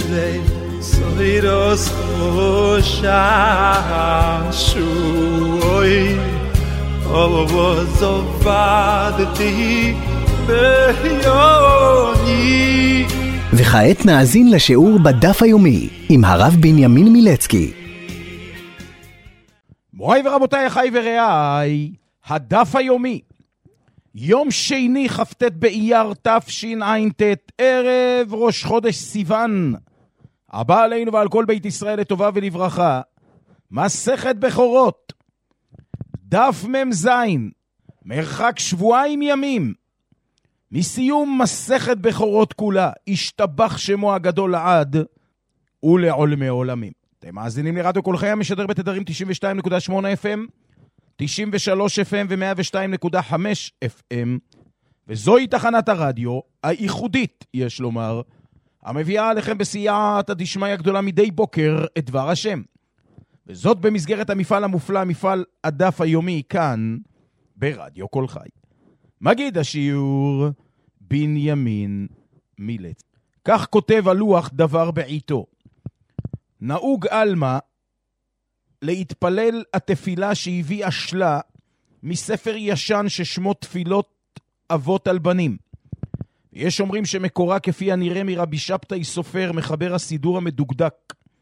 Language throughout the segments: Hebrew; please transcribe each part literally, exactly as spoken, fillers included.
Gisle Soiros Osashui Olvozovadti Behyoni. וכעת נאזין לשיעור בדף היומי עם הרב בנימין מילצקי. מוריי ורבותיי, אחיי ורעיי, הדף היומי, יום שני כ"ט באייר תשע"ט, ערב ראש חודש סיוון, הבא עלינו ועל כל בית ישראל לטובה ולברכה, מסכת בכורות, דף ממז, מרחק שבועיים ימים מסיום מסכת בכורות כולה, השתבח שמו הגדול לעד ולעולמי עולמים. אתם מאזינים לרדיו כל חי המשדר בתדרים תשעים ושתיים נקודה שמונה אף אם, תשעים ושלוש אף אם ו-מאה ושתיים נקודה חמש אף אם, וזוהי תחנת הרדיו הייחודית, יש לומר, המביאה עליכם בסייעתא דשמיא הגדולה מדי בוקר את דבר השם. וזאת במסגרת המפעל המופלא, מפעל הדף היומי, כאן ברדיו כל חי. מגיד השיעור בנימין מילץ. כך כותב הלוח דבר בעיתו. נהוג אלמה להתפלל התפילה שהביאה שלה מספר ישן ששמו תפילות אבות על בנים. יש אומרים שמקורה כפי הנראה מרבי שבתאי סופר, מחבר הסידור המדוקדק.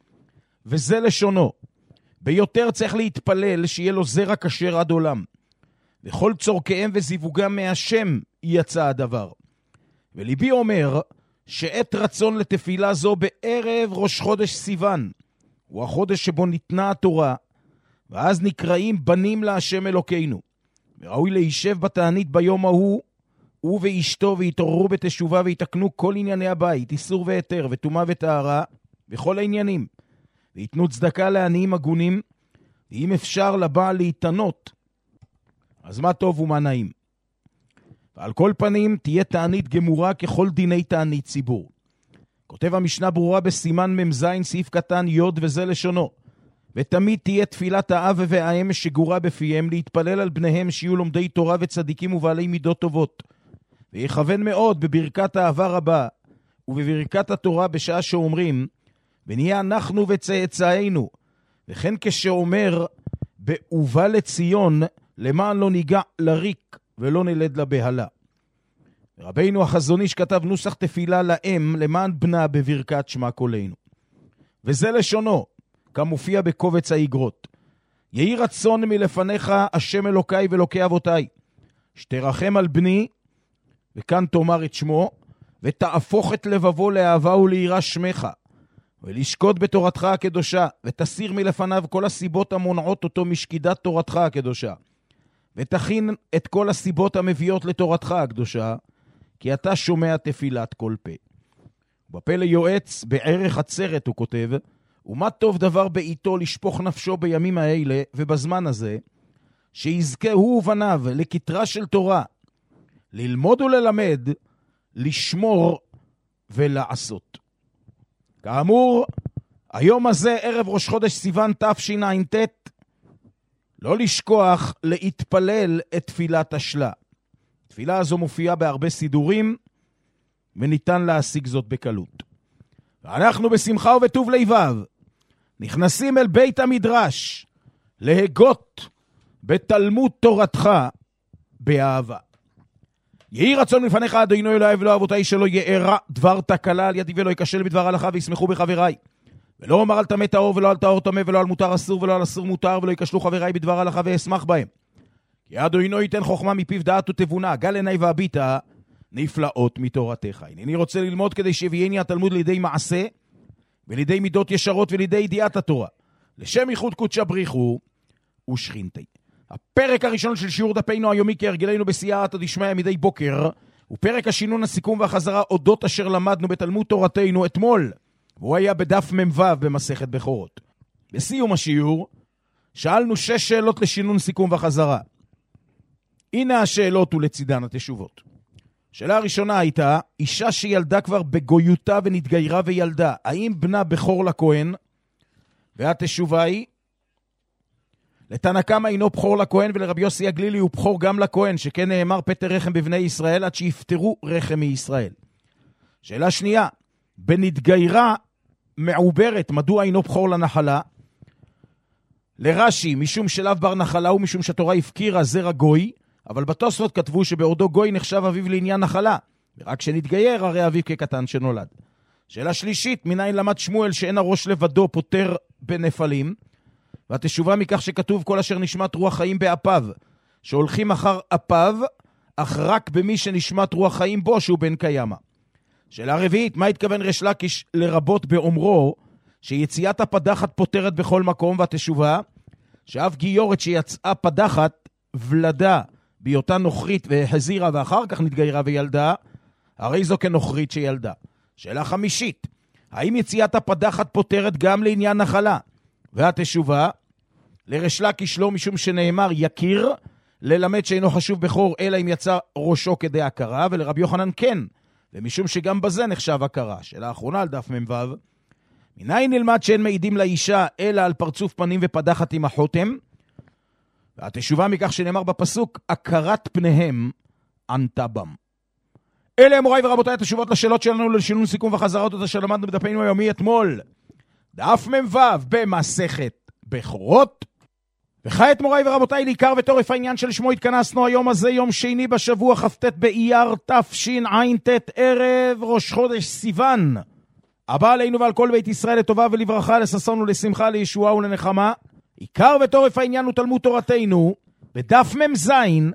וזה לשונו. ביותר צריך להתפלל שיהיה לו זרע כשר עד עולם. וכל צורכיהם וזיווגם מהשם יצא הדבר. וליבי אומר שעת רצון לתפילה זו בערב ראש חודש סיוון, הוא החודש שבו ניתנה התורה, ואז נקראים בנים להשם אלוקינו. וראוי להישב בתענית ביום ההוא, הוא ואשתו, ויתעוררו בתשובה ויתקנו כל ענייני הבית, איסור והיתר וטומאה וטהרה, וכל העניינים. ויתנו צדקה לעניים הגונים, ואם אפשר לבעל להתענות, אז מה טוב ומה נעים. ועל כל פנים תהיה תענית גמורה ככל דיני תענית ציבור. כותב המשנה ברורה בסימן ממז סעיף קטן י' וזה לשונו. ותמיד תהיה תפילת האב והאם שגורה בפיהם להתפלל על בניהם שיהיו לומדי תורה וצדיקים ובעלי מידות טובות. ויכוון מאוד בברכת האהבה רבה ובברכת התורה בשעה שאומרים ונהיה אנחנו וצאצאינו. וכן כשאומר באובה לציון למען לא ניגע לריק ולא נלד לבהלה. רבינו החזון איש כתב נוסח תפילה לאם למען בנה בברכת שמע קולנו. וזה לשונו, כמופיע בקובץ האיגרות. יהי רצון מלפניך השם אלוקיי ואלוקי אבותיי, שתרחם על בני, וכאן תאמר את שמו, ותהפוך את לבבו לאהבה וליראה שמך, ולשקוד בתורתך הקדושה, ותסיר מלפניו כל הסיבות המונעות אותו משקידת תורתך הקדושה. ותכין את כל הסיבות המביאות לתורתך הקדושה, כי אתה שומע תפילת כל פה. בפה ליועץ בערך עצרת הוא כותב, ומה טוב דבר בעיתו לשפוך נפשו בימים האלה ובזמן הזה, שיזכה הוא ובניו לכתרה של תורה, ללמוד וללמד, לשמור ולעשות. כאמור, היום הזה ערב ראש חודש סיוון תשע"ט, לא לשכוח להתפלל את תפילת השלה. תפילה הזו מופיעה בהרבה סידורים, וניתן להשיג זאת בקלות. ואנחנו בשמחה ובטוב לבב, נכנסים אל בית המדרש, להגות בתלמוד תורתך באהבה. יהי רצון לפניך אדוני אלוהי ולא אבותיי שלא יארע דבר תקלה על ידי ולא יקשל בדבר הלכה וישמחו בחבריי. ולא אומר על טמא טהור ולא על טהור טמא ולא על מותר אסור ולא על אסור מותר ולא יקשלו חבריי בדבר הלכה ואשמח בהם. כי אדוני ייתן חוכמה מפיו דעת ותבונה, גל עיני והביטה נפלאות מתורתך. אני רוצה ללמוד כדי שיביאני התלמוד לידי מעשה ולידי מידות ישרות ולידי ידיעת התורה. לשם ייחוד קודשא בריחו ושכינתי. הפרק הראשון של שיעור דפנו היומי כהרגלנו בסייעתא דשמיא מדי בוקר, הוא פרק השינון, הסיכום והחזרה אודות אשר למדנו בתלמוד תורתנו אתמול, והוא היה בדף ממ"ו במסכת בכורות. בסיום השיעור שאלנו שש שאלות לשינון, סיכום וחזרה. הנה השאלות ולצידן התשובות. שאלה הראשונה הייתה, אישה שילדה כבר בגויותה ונתגיירה וילדה, האם בנה בכור לכהן? והתשובה היא, לתנא קמא אינו בכור לכהן, ולרבי יוסי הגלילי הוא בכור גם לכהן, שכן נאמר פטר רחם בבני ישראל עד שיפטרו רחם מישראל. שאלה שנייה, בנתגיירה מעוברת, מדוע אינו בכור לנחלה? לרש"י, משום שלאו בר נחלה ומשום שהתורה הפקירה זרע גוי, אבל בתוספות כתבו שבעודו גוי נחשב אביו לעניין נחלה, ורק שנתגייר הרי אביו כקטן שנולד. שאלה שלישית, מניין למד שמואל שאין הראש לבדו פותר בנפלים, והתשובה מכך שכתוב כל אשר נשמת רוח חיים באפיו, שהולכים אחר אפיו, אך רק במי שנשמת רוח חיים בו שהוא בן קיימה. שאלה רביעית, מה התכוון ריש לקיש לרבות באומרו, שיציאת הפדחת פותרת בכל מקום, והתשובה, שאף גיורת שיצאה פדחת ולדה בהיותה נוכרית והחזירה ואחר כך נתגיירה וילדה, הרי זו כנוכרית שילדה. שאלה חמישית, האם יציאת הפדחת פותרת גם לעניין נחלה? והתשובה, לריש לקיש לא, משום שנאמר יקיר, ללמד שאינו חשוב בכור אלא אם יצא ראשו כדי הכרה, ולרבי יוחנן כן, ומשום שגם בזה נחשב הכרה. שאלה האחרונה על דף מ"ו, מניין נלמד שאין מעידים לאישה אלא על פרצוף פנים ופדחת עם החותם? והתשובה מכך שנאמר בפסוק, הכרת פניהם ענתה בם. אלה מוריי ורבותיי התשובות לשאלות שלנו לשינון סיכום וחזרות אותה שלמדנו בדפנו היומי אתמול. דף מ"ו במסכת בכורות. וכעת מוריי ורבותיי לעיקר ותורף העניין שלשמו התכנסנו היום הזה, יום שני בשבוע כ"ט באייר תשע"ט, ערב ראש חודש סיוון. הבא עלינו ועל כל בית ישראל לטובה ולברכה, לששון ולשמחה, לישועה ולנחמה. עיקר ותורף העניין הוא תלמוד תורתנו בדף מ"ז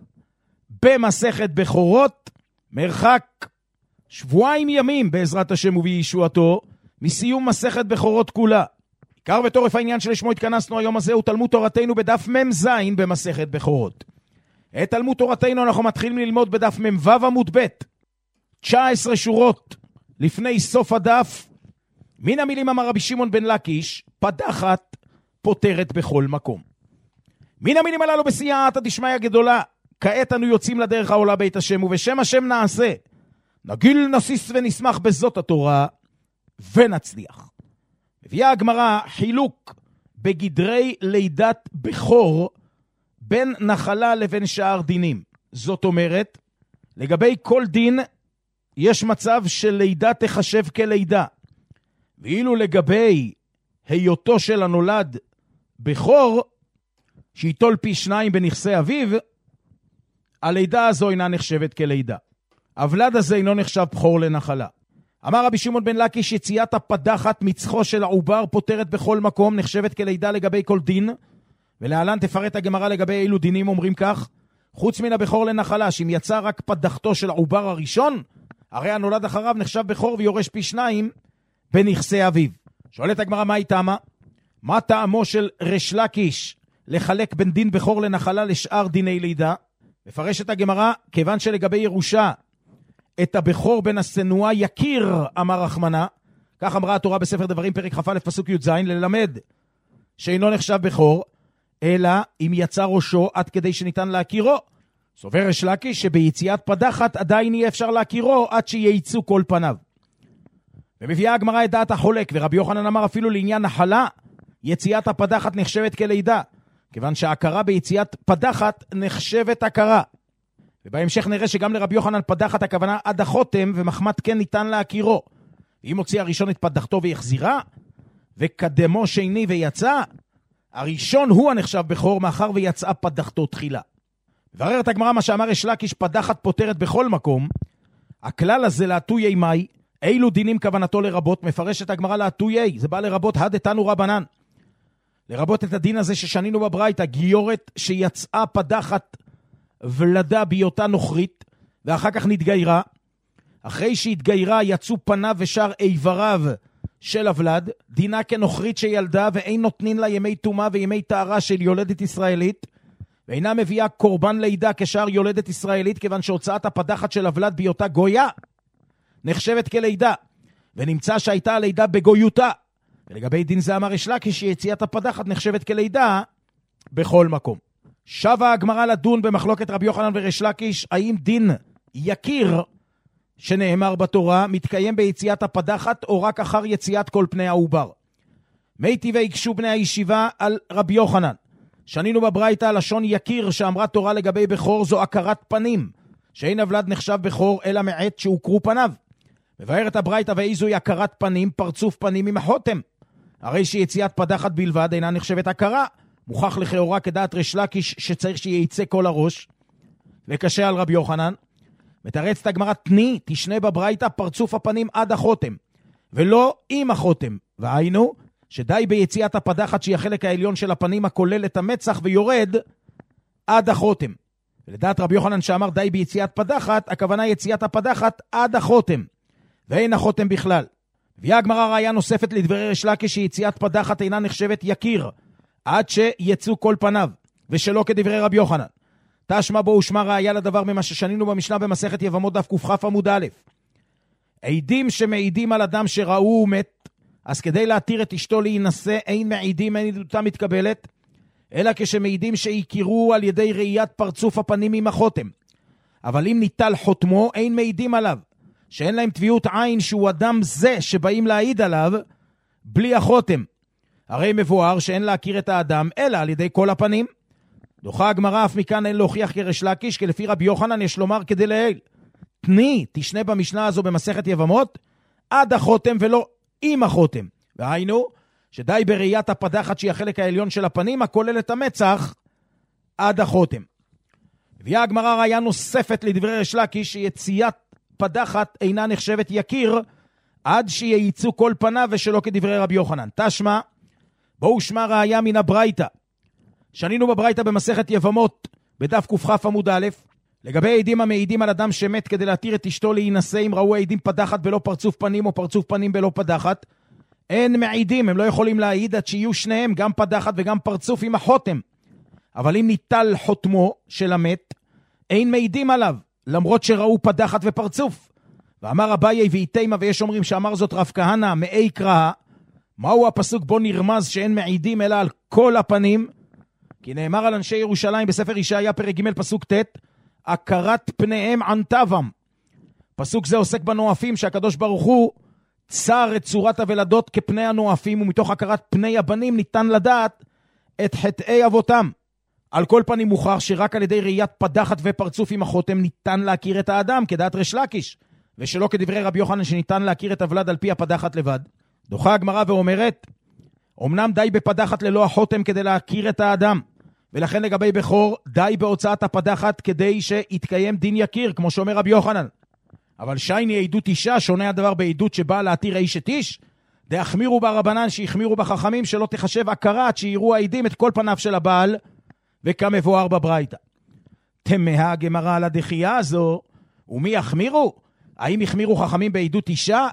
במסכת בכורות, מרחק שבועיים ימים בעזרת השם ובישועתו מסיום מסכת בכורות כולה. עיקר ותורף העניין שלשמו התכנסנו היום הזה הוא תלמוד תורתנו בדף מ"ז במסכת בכורות. את תלמוד תורתנו אנחנו מתחילים ללמוד בדף מ"ו עמוד ב', תשע עשרה שורות לפני סוף הדף. מן המילים אמר רבי שמעון בן לקיש, פדחת פותרת בכל מקום. מן המילים הללו בסייעתא דשמיא גדולה, כעת אנו יוצאים לדרך העולה בית השם, ובשם השם נעשה, נגיל נסיס ונשמח בזאת התורה, ונצליח. מביאה הגמרא חילוק בגדרי לידת בכור, בין נחלה לבין שאר דינים. זאת אומרת, לגבי כל דין, יש מצב של לידה תחשב כלידה. ואילו לגבי היותו של הנולד בכור, שיטול פי שניים בנכסי אביו, הלידה הזו אינה נחשבת כלידה. הוולד הזה אינו נחשב בכור לנחלה. אמר רבי שמעון בן לקיש, יציאת הפדחת מצחו של העובר פותרת בכל מקום, נחשבת כלידה לגבי כל דין, ולהלן תפרט הגמרא לגבי אילו דינים אומרים כך, חוץ מן הבכור לנחלה, שאם יצא רק פדחתו של העובר הראשון, הרי הנולד אחריו נחשב בכור ויורש פי שניים בנכסי אביו. שואלת הגמרא, מה היא טעמה? מה טעמו של ריש לקיש לחלק בין דין בכור לנחלה לשאר דיני לידה? מפרשת הגמרא, כיוון שלגבי ירושה את הבכור בין הסנועה יקיר, אמר רחמנה, כך אמרה התורה בספר דברים פרק כ"א פסוק י"ז, ללמד שאינו נחשב בכור, אלא אם יצא ראשו עד כדי שניתן להכירו. סובר ריש לקיש שביציאת פדחת עדיין יהיה אפשר להכירו עד שייצאו כל פניו. ומביאה הגמרא את דעת החולק, ורבי יוחנן אמר אפילו לעניין נחלה, יציאת הפדחת נחשבת כלידה, כיוון שההכרה ביציאת פדחת נחשבת הכרה. ובהמשך נראה שגם לרבי יוחנן פדחת הכוונה עד החותם, ומחמת כן ניתן להכירו. ואם הוציא הראשון את פדחתו ויחזירה, וקדמו שני ויצא, הראשון הוא הנחשב בכור מאחר ויצאה פדחתו תחילה. ובררת הגמרא מה שאמר ריש לקיש, פדחת פותרת בכל מקום, הכלל הזה להטויי מאי, אילו דינים כוונתו לרבות? מפרשת הגמרא להטויי, זה בא לרבות הדתנו רבנן. לרבות את הדין הזה ששנינו בברייתא, גיורת שיצאה פדחת ולדה בהיותה נוכרית, ואחר כך נתגיירה. אחרי שהתגיירה יצאו פניו ושאר איבריו של הוולד, דינה כנוכרית שילדה, ואין נותנים לה ימי טומאה וימי טהרה של יולדת ישראלית, ואינה מביאה קורבן לידה כשאר יולדת ישראלית, כיוון שהוצאת הפדחת של הוולד בהיותה גויה נחשבת כלידה, ונמצא שהייתה הלידה בגויותה. ולגבי דין זה אמר ריש לקיש שיציאת הפדחת נחשבת כלידה בכל מקום. שבה הגמרא לדון במחלוקת רבי יוחנן וריש לקיש, האם דין יקיר שנאמר בתורה מתקיים ביציאת הפדחת או רק אחר יציאת כל פני העובר. מי טבעי יקשו בני הישיבה על רבי יוחנן. שנינו בברייתא לשון יקיר שאמרה תורה לגבי בכור זו הכרת פנים, שאין הוולד נחשב בכור אלא מעת שהוכרו פניו. מבארת הברייתא ואיזוהי הכרת פנים, פרצוף פנים עם החותם. הרי שיציאת פדחת בלבד אינה נחשבת הכרה. מוכח לכאורה כדעת ריש לקיש שצריך שייצא כל הראש. וקשה על רבי יוחנן. מתרצת הגמרא, תני, תשנה בברייתא פרצוף הפנים עד החותם, ולא עם החותם. והיינו, שדי ביציאת הפדחת שהיא החלק העליון של הפנים הכולל את המצח ויורד עד החותם. ולדעת רבי יוחנן שאמר די ביציאת פדחת, הכוונה יציאת הפדחת עד החותם, ואין החותם בכלל. הביאה הגמרא ראיה נוספת לדברי ריש לקיש שיציאת פדחת אינה נחשבת יקיר, עד שיצאו כל פניו, ושלא כדברי רבי יוחנן. תשמע בו ושמע ראיה לדבר ממה ששנינו במשנה במסכת יבמות דף קכ"א עמוד א'. עדים שמעידים על אדם שראו ומת, אז כדי להתיר את אשתו להינשא, אין מעידים, אין עדותה מתקבלת, אלא כשמעידים שהכירו על ידי ראיית פרצוף הפנים עם החותם. אבל אם ניטל חותמו, אין מעידים עליו, שאין להם טביעות עין שהוא אדם זה שבאים להעיד עליו בלי החותם. הרי מבואר שאין להכיר את האדם, אלא על ידי כל הפנים. דוחה הגמרא אף מכאן אין להוכיח כריש לקיש, כי לפי רבי יוחנן יש לומר כדי לעיל. תני, תשנה במשנה הזו במסכת יבמות, עד החותם ולא עם החותם. והיינו, שדי בראיית הפדחת שהיא החלק העליון של הפנים, הכולל את המצח, עד החותם. הביאה הגמרא ראיה נוספת לדברי ריש לקיש, שיציאת פדחת אינה נחשבת יקיר, עד שייצאו כל פניו ושלא כדברי רבי יוחנן. תשמע, בואו שמע ראיה מן הברייתא. שנינו בברייתא במסכת יבמות, בדף קכ"א עמוד א', לגבי עדים המעידים על אדם שמת כדי להתיר את אשתו להינשא, אם ראו העדים פדחת בלא פרצוף פנים או פרצוף פנים בלא פדחת, אין מעידים, הם לא יכולים להעיד עד שיהיו שניהם, גם פדחת וגם פרצוף עם החותם. אבל אם ניטל חותמו של המת, אין מעידים עליו, למרות שראו פדחת ופרצוף. ואמר אביי ואיתימה, ויש אומרים שאמר זאת רב כהנא מאי קרא, מהו הפסוק בו נרמז שאין מעידים אלא על כל הפנים? כי נאמר על אנשי ירושלים בספר ישעיה פרק ג' פסוק ט', הכרת פניהם ענתבם. פסוק זה עוסק בנואפים, שהקדוש ברוך הוא צר את צורת הוולדות כפני הנואפים, ומתוך הכרת פני הבנים ניתן לדעת את חטאי אבותם. על כל פנים מוכח שרק על ידי ראיית פדחת ופרצוף עם החותם ניתן להכיר את האדם, כדעת ריש לקיש, ושלא כדברי רבי יוחנן שניתן להכיר את הוולד על פי הפדחת לבד. דוחה הגמרא ואומרת, אמנם די בפדחת ללא החותם כדי להכיר את האדם, ולכן לגבי בכור די בהוצאת הפדחת כדי שיתקיים דין יקיר, כמו שאומר רבי יוחנן. אבל שייני עדות אישה, שונה הדבר בעדות שבאה להתיר איש את איש, דהחמירו ברבנן שהחמירו בחכמים שלא תחשב הכרת שיראו העדים את כל פניו של הבעל, וכמבואר בברייתא. תמהה הגמרא על הדחייה הזו, ומי יחמירו? האם יחמירו חכמים בעדות אישה?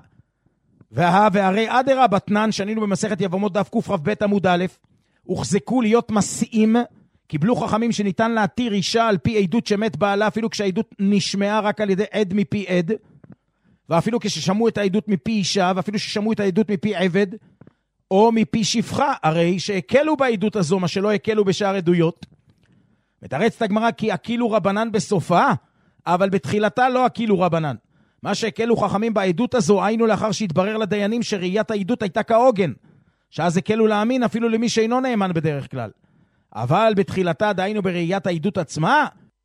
והה והרי אדרה בתנן, שנינו במסכת יבמות דף קר"ב עמוד א', הוחזקו להיות מסיעים, קיבלו חכמים שניתן להתיר אישה על פי עדות שמת בעלה, אפילו כשהעדות נשמעה רק על ידי עד מפי עד, ואפילו כששמעו את העדות מפי אישה, ואפילו ששמעו את העדות מפי עבד, או מפי שפחה, הרי שהקלו בעדות הזו, מה שלא הקלו בשאר עדויות. מתרצת הגמרא כי הקילו רבנן בסופה, אבל בתחילתה לא הקילו רבנן. מה שהקלו חכמים בעדות הזו, היינו לאחר שהתברר לדיינים שראיית העדות הייתה כעוגן, שאז הקלו להאמין אפילו למי שאינו נאמן בדרך כלל. אבל בתחילתה דיינו בראיית העדות עצמה,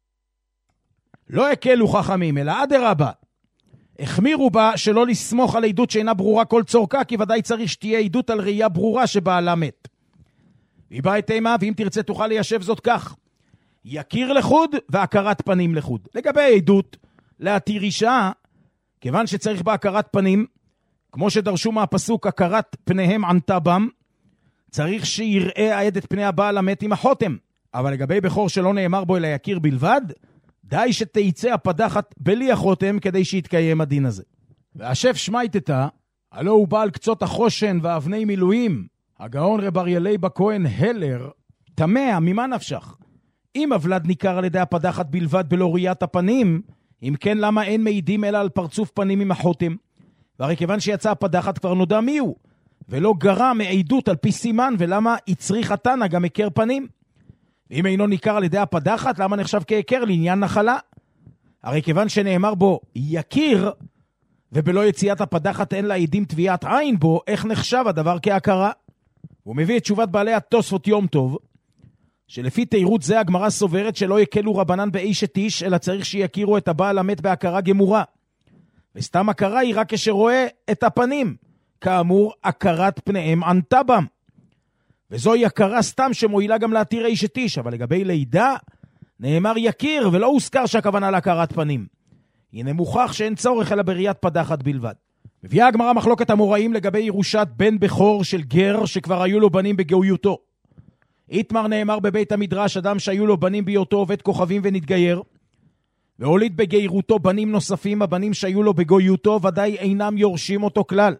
לא הקלו חכמים, אלא אדרבה. החמירו בה שלא לסמוך על עדות שאינה ברורה כל צורכה, כי ודאי צריך שתהיה עדות על ראייה ברורה שבעלה מת. והיא באה את אימה, ואם תרצה תוכל ליישב זאת כך. יכיר לחוד והכרת פנים לחוד. לגבי עדות, להתיר אישה, כיוון שצריך בה הכרת פנים, כמו שדרשו מהפסוק, הכרת פניהם ענתה בם, צריך שיראה העד את פני הבעל המת עם החותם. אבל לגבי בכור שלא נאמר בו אלא יכיר בלבד, די שתייצא הפדחת בלי החותם כדי שיתקיים הדין הזה. והשף שמייטתה, הלא הוא בעל קצות החושן ואבני מילואים, הגאון רב אריה לייב הכהן הלר, תמה, ממה נפשך? אם הוולד ניכר על ידי הפדחת בלבד בלא ראיית הפנים, אם כן למה אין מעידים אלא על פרצוף פנים עם החותם? והרי כיוון שיצא הפדחת כבר נודע מי הוא, ולא גרע מעידות על פי סימן, ולמה יצריך התנא גם הכר פנים? ואם אינו ניכר על ידי הפדחת, למה נחשב כהכר לעניין נחלה? הרי כיוון שנאמר בו יכיר, ובלא יציאת הפדחת אין לה עדים תביעת עין בו, איך נחשב הדבר כהכרה? הוא מביא את תשובת בעלי התוספות יום טוב, שלפי תירות זה הגמרא סוברת שלא יקלו רבנן באיש את איש, אלא צריך שיכירו את הבעל המת בהכרה גמורה. וסתם הכרה היא רק כשרואה את הפנים. כאמור, הכרת פניהם ענתה בם. וזוהי הכרה סתם שמועילה גם להתיר איש את איש, אבל לגבי לידה, נאמר יכיר, ולא הוזכר שהכוונה להכרת פנים. הנה מוכח שאין צורך אלא בראיית פדחת בלבד. מביאה הגמרא מחלוקת המוראים לגבי ירושת בן בכור של גר שכבר היו לו בנים בגאויותו. איתמר נאמר בבית המדרש, אדם שהיו לו בנים בהיותו עובד כוכבים ונתגייר, והוליד בגיירותו בנים נוספים, הבנים שהיו לו בגאויותו ודאי אינם יורשים אותו כלל.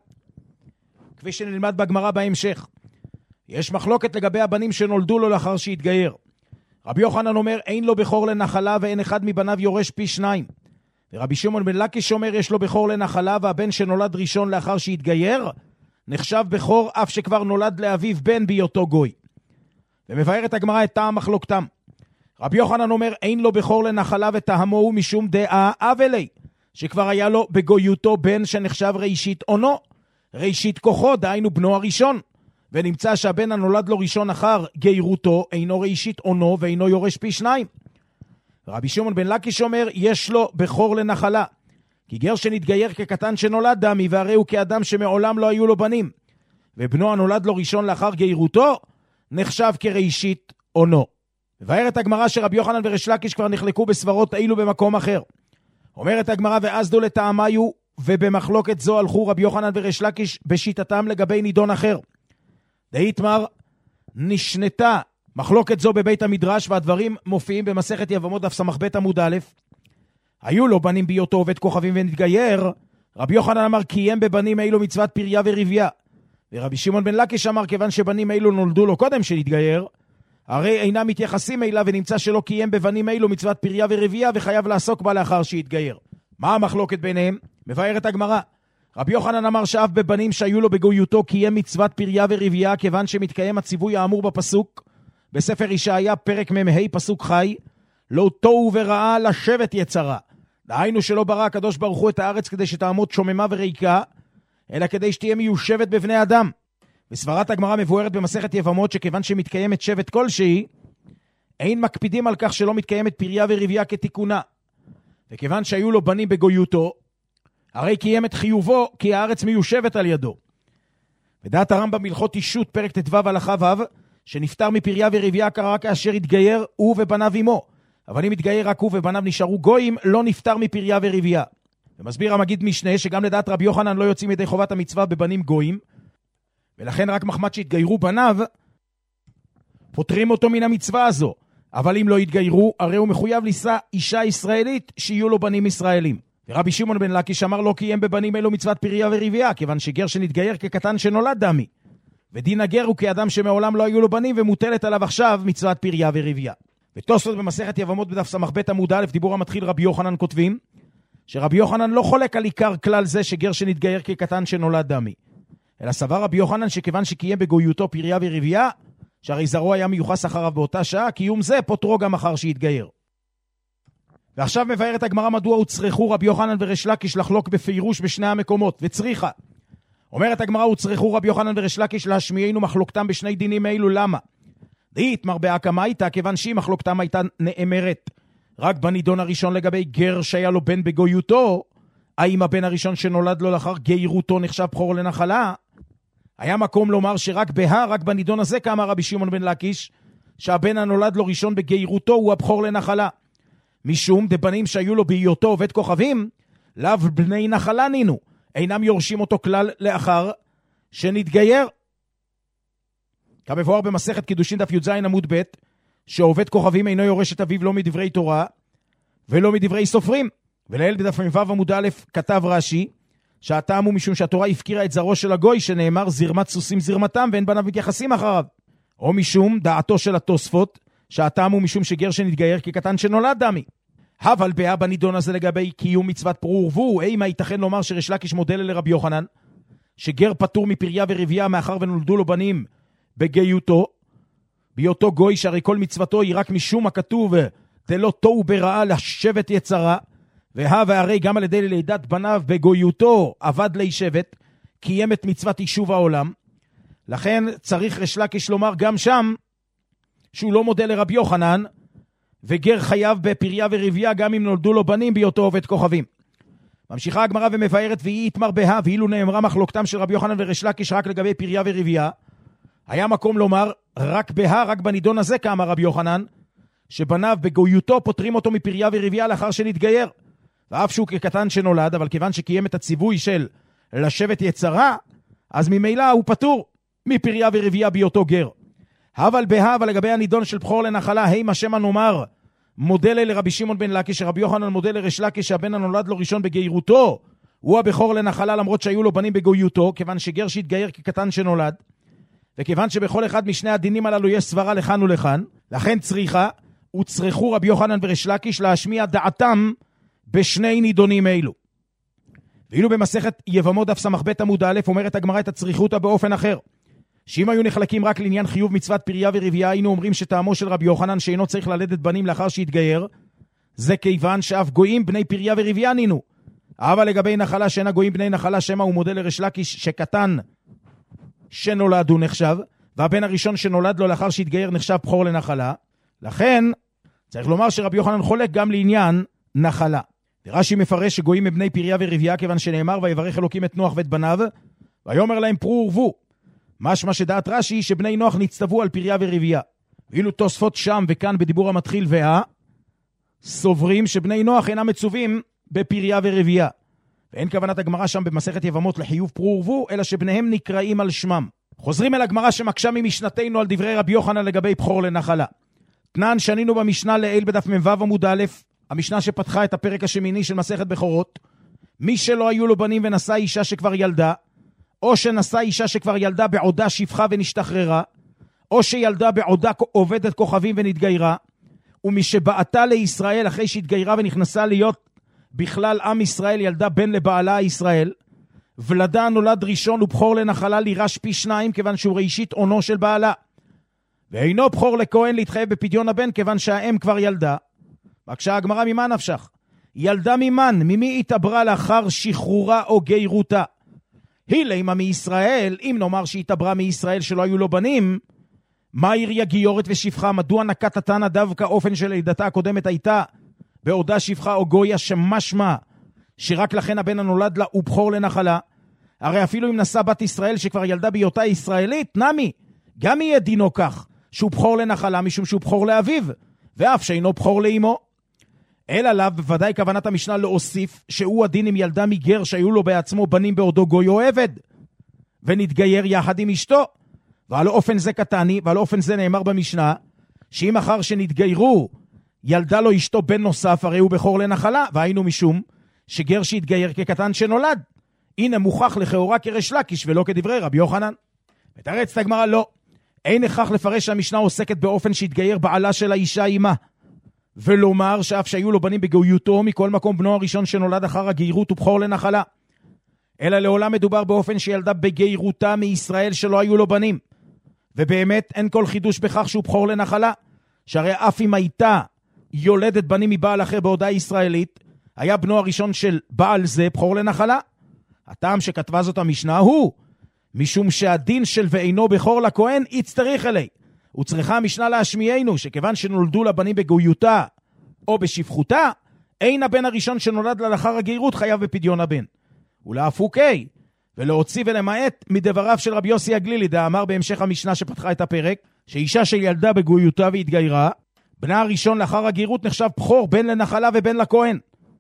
כפי שנלמד בגמרא בהמשך. יש מחלוקת לגבי הבנים שנולדו לו לאחר שהתגייר. רבי יוחנן אומר אין לו בכור לנחלה ואין אחד מבניו יורש פי שניים. ורבי שמעון בן לקיש אומר יש לו בכור לנחלה והבן שנולד ראשון לאחר שהתגייר נחשב בכור אף שכבר נולד לאביו בן בהיותו גוי. ומבארת הגמרא את טעם מחלוקתם. רבי יוחנן אומר אין לו בכור לנחלה וטעמו הוא משום דעה אבלי שכבר היה לו בגויותו בן שנחשב ראשית עונו, ראשית כוחו, דהיינו בנו הראשון, ונמצא שהבן הנולד לו ראשון אחר גיירותו אינו ראשית עונו ואינו יורש פי שניים. רבי שמעון בן לקיש אומר יש לו בכור לנחלה, כי גר שנתגייר כקטן שנולד דמי, והרי הוא כאדם שמעולם לא היו לו בנים, ובנו הנולד לו ראשון לאחר גיירותו נחשב כראשית עונו. מבארת הגמרא שרבי יוחנן וריש לקיש כבר נחלקו בסברות אילו במקום אחר. אומרת הגמרא ואזדו לטעמיו, ובמחלוקת זו הלכו רבי יוחנן וריש לקיש בשיטתם לגבי נידון אחר. דאיתמר נשנתה מחלוקת זו בבית המדרש, והדברים מופיעים במסכת יבמות דף סמ"ב עמוד א'. היו לו בנים בהיותו עובד כוכבים ונתגייר, רבי יוחנן אמר קיים בבנים אילו מצוות פריה ורבייה, ורבי שמעון בן לקיש אמר כיוון שבנים אילו נולדו לו קודם שנתגייר, הרי אינם מתייחסים אליו ונמצא שלא קיים בבנים אילו מצוות פריה ורבייה וחייב לעסוק בה לאחר שהתגייר. מה המחלוקת ביניהם? מבארת הגמרא. רבי יוחנן אמר שאף בבנים שהיו לו בגויותו קיים מצוות פריה ורבייה, כיוון שמתקיים הציווי האמור בפסוק בספר ישעיה פרק מ"ה פסוק חי, לא תוהו ורעה לשבת יצרה. דהיינו שלא ברא הקדוש ברוך הוא את הארץ כדי שתעמוד שוממה וריקה, אלא כדי שתהיה מיושבת בבני אדם. וסברת הגמרא מבוארת במסכת יבמות שכיוון שמתקיימת שבט כלשהי, אין מקפידים על כך שלא מתקיימת פריה ורבייה כתיקונה. וכיוון שהיו לו בנים בגויותו, הרי קיים את חיובו כי הארץ מיושבת על ידו. ודעת הרמב"ם בהלכות אישות פרק ט"ו הלכה ו' שנפטר מפריה ורבייה קרה כאשר התגייר הוא ובניו עמו, אבל אם התגייר רק הוא ובניו נשארו גויים לא נפטר מפריה ורבייה. ומסביר המגיד משנה שגם לדעת רבי יוחנן לא יוצאים ידי חובת המצווה בבנים גויים, ולכן רק מחמת שהתגיירו בניו פותרים אותו מן המצווה הזו, אבל אם לא התגיירו הרי הוא מחויב לישא אישה ישראלית שיהיו לו בנים ישראלים. ורבי שמעון בן לקיש אמר לא קיים בבנים אלו מצוות פריה ורבייה, כיוון שגר שנתגייר כקטן שנולד דמי, ודין הגר הוא כאדם שמעולם לא היו לו בנים ומוטלת עליו עכשיו מצוות פריה ורבייה. ותוספות במסכת יבמות בדף סמ"ב עמוד א' דיבור המתחיל רבי יוחנן כותבים שרבי יוחנן לא חולק על עיקר כלל זה שגר שנתגייר כקטן שנולד דמי, אלא סבר רבי יוחנן שכיוון שקיים בגויותו פריה ורבייה, שהרי זרוע היה מיוחס אחריו באותה שעה, קיום זה פוטרו גם אחר שהתגייר. ועכשיו מבארת הגמרא מדוע הוצרכו רבי יוחנן וריש לקיש לחלוק בפירוש בשני המקומות, וצריכה. אומרת הגמרא הוצרכו רבי יוחנן וריש לקיש להשמיענו מחלוקתם בשני דינים האלו, למה? דאיתמר בהקמה הייתה, כיוון שהיא מחלוקתם הייתה נאמרת רק בנידון הראשון לגבי גר שהיה לו בן בגויותו, האם הבן הראשון שנולד לו לאחר גיירותו נחשב בכור לנחלה? היה מקום לומר שרק בה, רק בנידון הזה כאמר רבי שמעון בן לקיש, שהבן הנולד לו ראשון בגיירותו הוא הבכור לנחלה. משום דבנים שהיו לו בהיותו עובד כוכבים, לאו בני נחלה נינו, אינם יורשים אותו כלל לאחר שנתגייר. כמבואר במסכת קידושין דף י"ז עמוד ב', שעובד כוכבים אינו יורש את אביו לא מדברי תורה ולא מדברי סופרים. ולאל בדף מ"ו עמוד א' כתב רש"י שהטעם הוא משום שהתורה הפקירה את זרעו של הגוי, שנאמר זרמת סוסים זרמתם ואין בניו מתייחסים אחריו, או משום דעתו של התוספות שהטעם הוא משום שגר שנתגייר כקטן שנולד דמי. אבל באה בנידון הזה לגבי קיום מצוות פרו ורבו, אימה ייתכן לומר שריש לקיש מודל לרבי יוחנן שגר פטור מפריה ורבייה מאחר ונולדו לו בנים בגאיותו, בהיותו גוי, שהרי כל מצוותו היא רק משום הכתוב דלא תוהו ברעה לשבת יצרה, והא והרי גם על ידי לידת בניו בגויותו עבד לי שבט, קיים את מצוות יישוב העולם. לכן צריך ריש לקיש לומר גם שם שהוא לא מודל לרבי יוחנן, וגר חייב בפריה ורבייה גם אם נולדו לו בנים בהיותו עובד כוכבים. ממשיכה הגמרא ומבארת, והיא התמרבה, ואילו נאמרה מחלוקתם של רבי יוחנן וריש לקיש רק לגבי פריה ורבייה, היה מקום לומר רק בה, רק בנידון הזה, כאמר רבי יוחנן, שבניו בגויותו פותרים אותו מפריה ורבייה לאחר שנתגייר. ואף שהוא כקטן שנולד, אבל כיוון שקיים את הציווי של לשבת יצרה, אז ממילא הוא פטור מפריה ורבייה בהיותו גר. אבל בה, אבל לגבי הנידון של בכור לנחלה, הימה שמה נאמר, מודל לרבי שמעון בן לקיש, שרבי יוחנן מודל לריש לקיש, שהבן הנולד לו ראשון בגיירותו, הוא הבכור לנחלה למרות שהיו לו בנים בגויותו, כיוון שגר שהתגייר כקטן שנולד, וכיוון שבכל אחד משני הדינים הללו יש סברה לכאן ולכאן, לכן צריכה, וצריכו רבי יוחנן וריש לקיש להשמיע דעתם בשני נידונים אלו. ואילו במסכת יבמות דף סמך בית עמוד א' אומרת הגמרא את הצריכותא באופן אחר, שאם היו נחלקים רק לעניין חיוב מצוות פריה ורבייה, היינו אומרים שטעמו של רבי יוחנן שאינו צריך ללדת בנים לאחר שהתגייר, זה כיוון שאף גויים בני פריה ורבייה נינו. אבל לגבי נחלה שאינה גויים בני נחלה, שמה הוא מודל לריש לקיש שקטן שנולד הוא נחשב, והבן הראשון שנולד לו לאחר שהתגייר נחשב בכור לנחלה. לכן צריך לומר שרבי יוחנן חולק גם לעניין נחלה. רש"י מפרש שגויים מבני פריה ורבייה, כיוון שנאמר ויברך אלוקים את נוח ואת בניו, ויאמר להם פרו ורבו. משמע שדעת רש"י שבני נוח נצטוו על פריה ורבייה. ואילו תוספות שם וכאן בדיבור המתחיל וה, סוברים שבני נוח אינם מצווים בפריה ורבייה. ואין כוונת הגמרא שם במסכת יבמות לחיוב פרו ורבו, אלא שבניהם נקראים על שמם. חוזרים אל הגמרא שמקשה ממשנתנו על דברי רבי יוחנן לגבי בכור לנחלה. תנן שנינו במשנה לעיל בדף מ"ו עמוד א', המשנה שפתחה את הפרק השמיני של מסכת בכורות, מי שלא היו לו בנים ונשא אישה שכבר ילדה, או שנשא אישה שכבר ילדה בעודה שפחה ונשתחררה, או שילדה בעודה עובדת כוכבים ונתגיירה, ומי שבעתה לישראל אחרי שהתגיירה ונכנסה להיות בכלל עם ישראל, ילדה בן לבעלה ישראל, ולדה נולד ראשון ובכור לנחלה לירש פי שניים, כיוון שהוא ראשית עונו של בעלה, ואינו בכור לכהן להתחייב בפדיון הבן, כיוון שהאם כבר ילדה. בקשה הגמרא, ממה נפשך? ילדה ממן, ממי התעברה לאחר שחרורה או גיירותה? היא לימה מישראל, אם נאמר שהתעברה מישראל שלא היו לו בנים, מה יריה גיורת ושפחה? מדוע נקט התנא דווקא אופן של לידתה הקודמת הייתה בעודה שפחה או גויה, שמשמע שרק לכן הבן הנולד לה הוא בכור לנחלה? הרי אפילו אם נשא בת ישראל שכבר ילדה בהיותה ישראלית, נמי, גם יהיה דינו כך, שהוא בכור לנחלה משום שהוא בכור לאביו, ואף שאינו בכור לאמו. אלא עליו בוודאי כוונת המשנה להוסיף שהוא הדין עם ילדה מגר שהיו לו בעצמו בנים בעודו גוי או עבד, ונתגייר יחד עם אשתו. ועל אופן זה קטני, ועל אופן זה נאמר במשנה, שאם אחר שנתגיירו ילדה לו אשתו בן נוסף, הרי הוא בכור לנחלה, והיינו משום שגר שהתגייר כקטן שנולד. הנה מוכח לכאורה כריש לקיש ולא כדברי רבי יוחנן. מתרצת הגמרא, לא. אין הכרח לפרש שהמשנה עוסקת באופן שהתגייר בעלה של האישה אימה, ולומר שאף שהיו לו בנים בגויותו, מכל מקום בנו הראשון שנולד אחר הגיירות הוא בכור לנחלה. אלא לעולם מדובר באופן שילדה בגיירותה מישראל שלא היו לו בנים. ובאמת אין כל חידוש בכך שהוא בכור לנחלה, שהרי אף אם הייתה יולדת בנים מבעל אחר בעודה ישראלית, היה בנו הראשון של בעל זה בכור לנחלה. הטעם שכתבה זאת המשנה הוא, משום שהדין של ואינו בכור לכהן יצטריך אלי. וצריכה המשנה להשמיענו, שכיוון שנולדו לבנים בגויותה או בשפחותה, אין הבן הראשון שנולד לה לאחר הגיירות חייב בפדיון הבן. ולהפוקי, ולהוציא ולמעט מדבריו של רבי יוסי הגלילי, דאמר בהמשך המשנה שפתחה את הפרק, שאישה שילדה בגויותה והתגיירה, בנה הראשון לאחר הגיירות נחשב בכור, בן לנחלה ובן לכהן.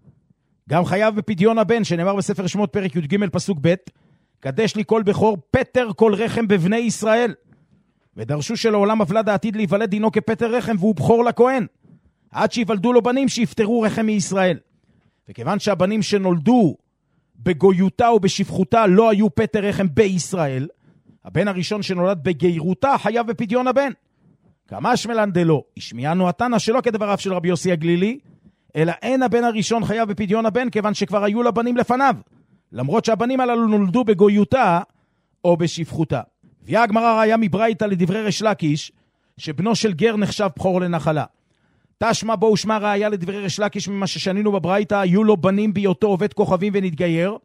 גם חייב בפדיון הבן, שנאמר בספר שמות פרק י"ג פסוק ב', קדש לי כל בכור פטר כל רחם בבני ישראל. ודרשו שלעולם הוולד העתיד להיוולד דינו כפטר רחם, והוא בכור לכהן, עד שיוולדו לו בנים שיפטרו רחם מישראל. וכיוון שהבנים שנולדו בגויותה או בשפחותה לא היו פטר רחם בישראל, הבן הראשון שנולד בגיירותה חייב בפדיון הבן. כמה שמלן דלו, השמיענו התנא שלא כדבריו של רבי יוסי הגלילי, אלא אין הבן הראשון חייב בפדיון הבן, כיוון שכבר היו לבנים לפניו, למרות שהבנים הללו נולדו בגויותה או בשפחותה. ויה הגמרא ראיה מברייתא לדברי ריש לקיש, שבנו של גר נחשב בכור לנחלה. תשמע בו ושמע ראיה לדברי ריש לקיש ממה ששנינו בברייתא, היו לו בנים בהיותו עובד כוכבים ונתגייר,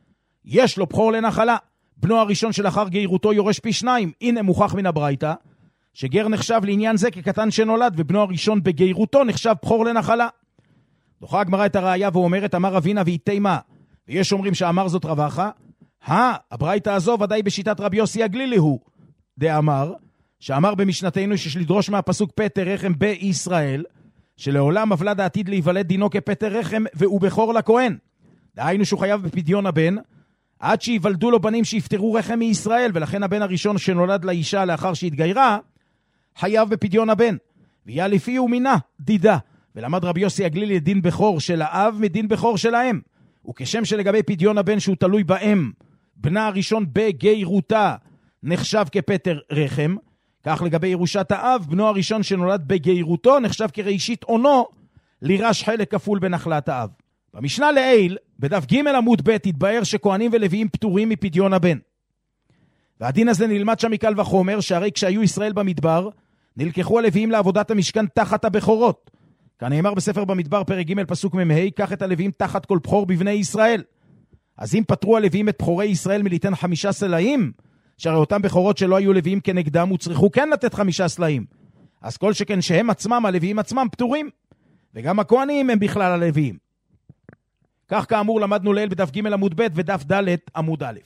יש לו בכור לנחלה. בנו הראשון שלאחר גיירותו יורש פי שניים. הנה מוכח מן הברייתא, שגר נחשב לעניין זה כקטן שנולד, ובנו הראשון בגיירותו נחשב בכור לנחלה. דוחה הגמרא את הראיה ואומרת, אמר אבינה ואיתימה, ויש אומרים שאמר זאת רב אחא, הברייתא הזו ודאי בשיטת רבי יוסי הגלילי הוא, דאמר, שאמר במשנתנו שיש לדרוש מהפסוק פטר רחם בישראל, שלעולם הוולד העתיד להיוולד דינו כפטר רחם והוא בכור לכהן. דהיינו שהוא חייב בפדיון הבן, עד שיוולדו לו בנים שיפטרו רחם מישראל, ולכן הבן הראשון שנולד לאישה לאחר שהתגיירה, חייב בפדיון הבן. ויה לפי ומינה, דידה. ולמד רבי יוסי הגלילי דין בכור של האב מדין בכור של האם. וכשם שלגבי פדיון הבן שהוא תלוי באם, בנה הראשון בגיירותה נחשב כפטר רחם, כך לגבי ירושת האב, בנו הראשון שנולד בגיירותו נחשב כראשית עונו, לירש חלק כפול בנחלת האב. במשנה לעיל, בדף ג' עמוד ב' התבאר שכהנים ולוויים פטורים מפדיון הבן. והדין הזה נלמד שם מקל וחומר, שהרי כשהיו ישראל במדבר, נלקחו הלוויים לעבודת המשכן תחת הבכורות. כאן נאמר בספר במדבר פרק ג' פסוק מ"ה, קח את הלוויים תחת כל בכור בבני ישראל. אז אם פטרו הלוויים את בכורי ישראל מליתן חמישה סלעים, שהרי אותם בכורות שלא היו לוויים כנגדם, וצריכו כן לתת חמישה סלעים. אז כל שכן שהם עצמם, הלוויים עצמם, פטורים. וגם הכהנים הם בכלל הלוויים. כך כאמור למדנו ליל בדף ג' עמוד ב' ודף ד' עמוד א'.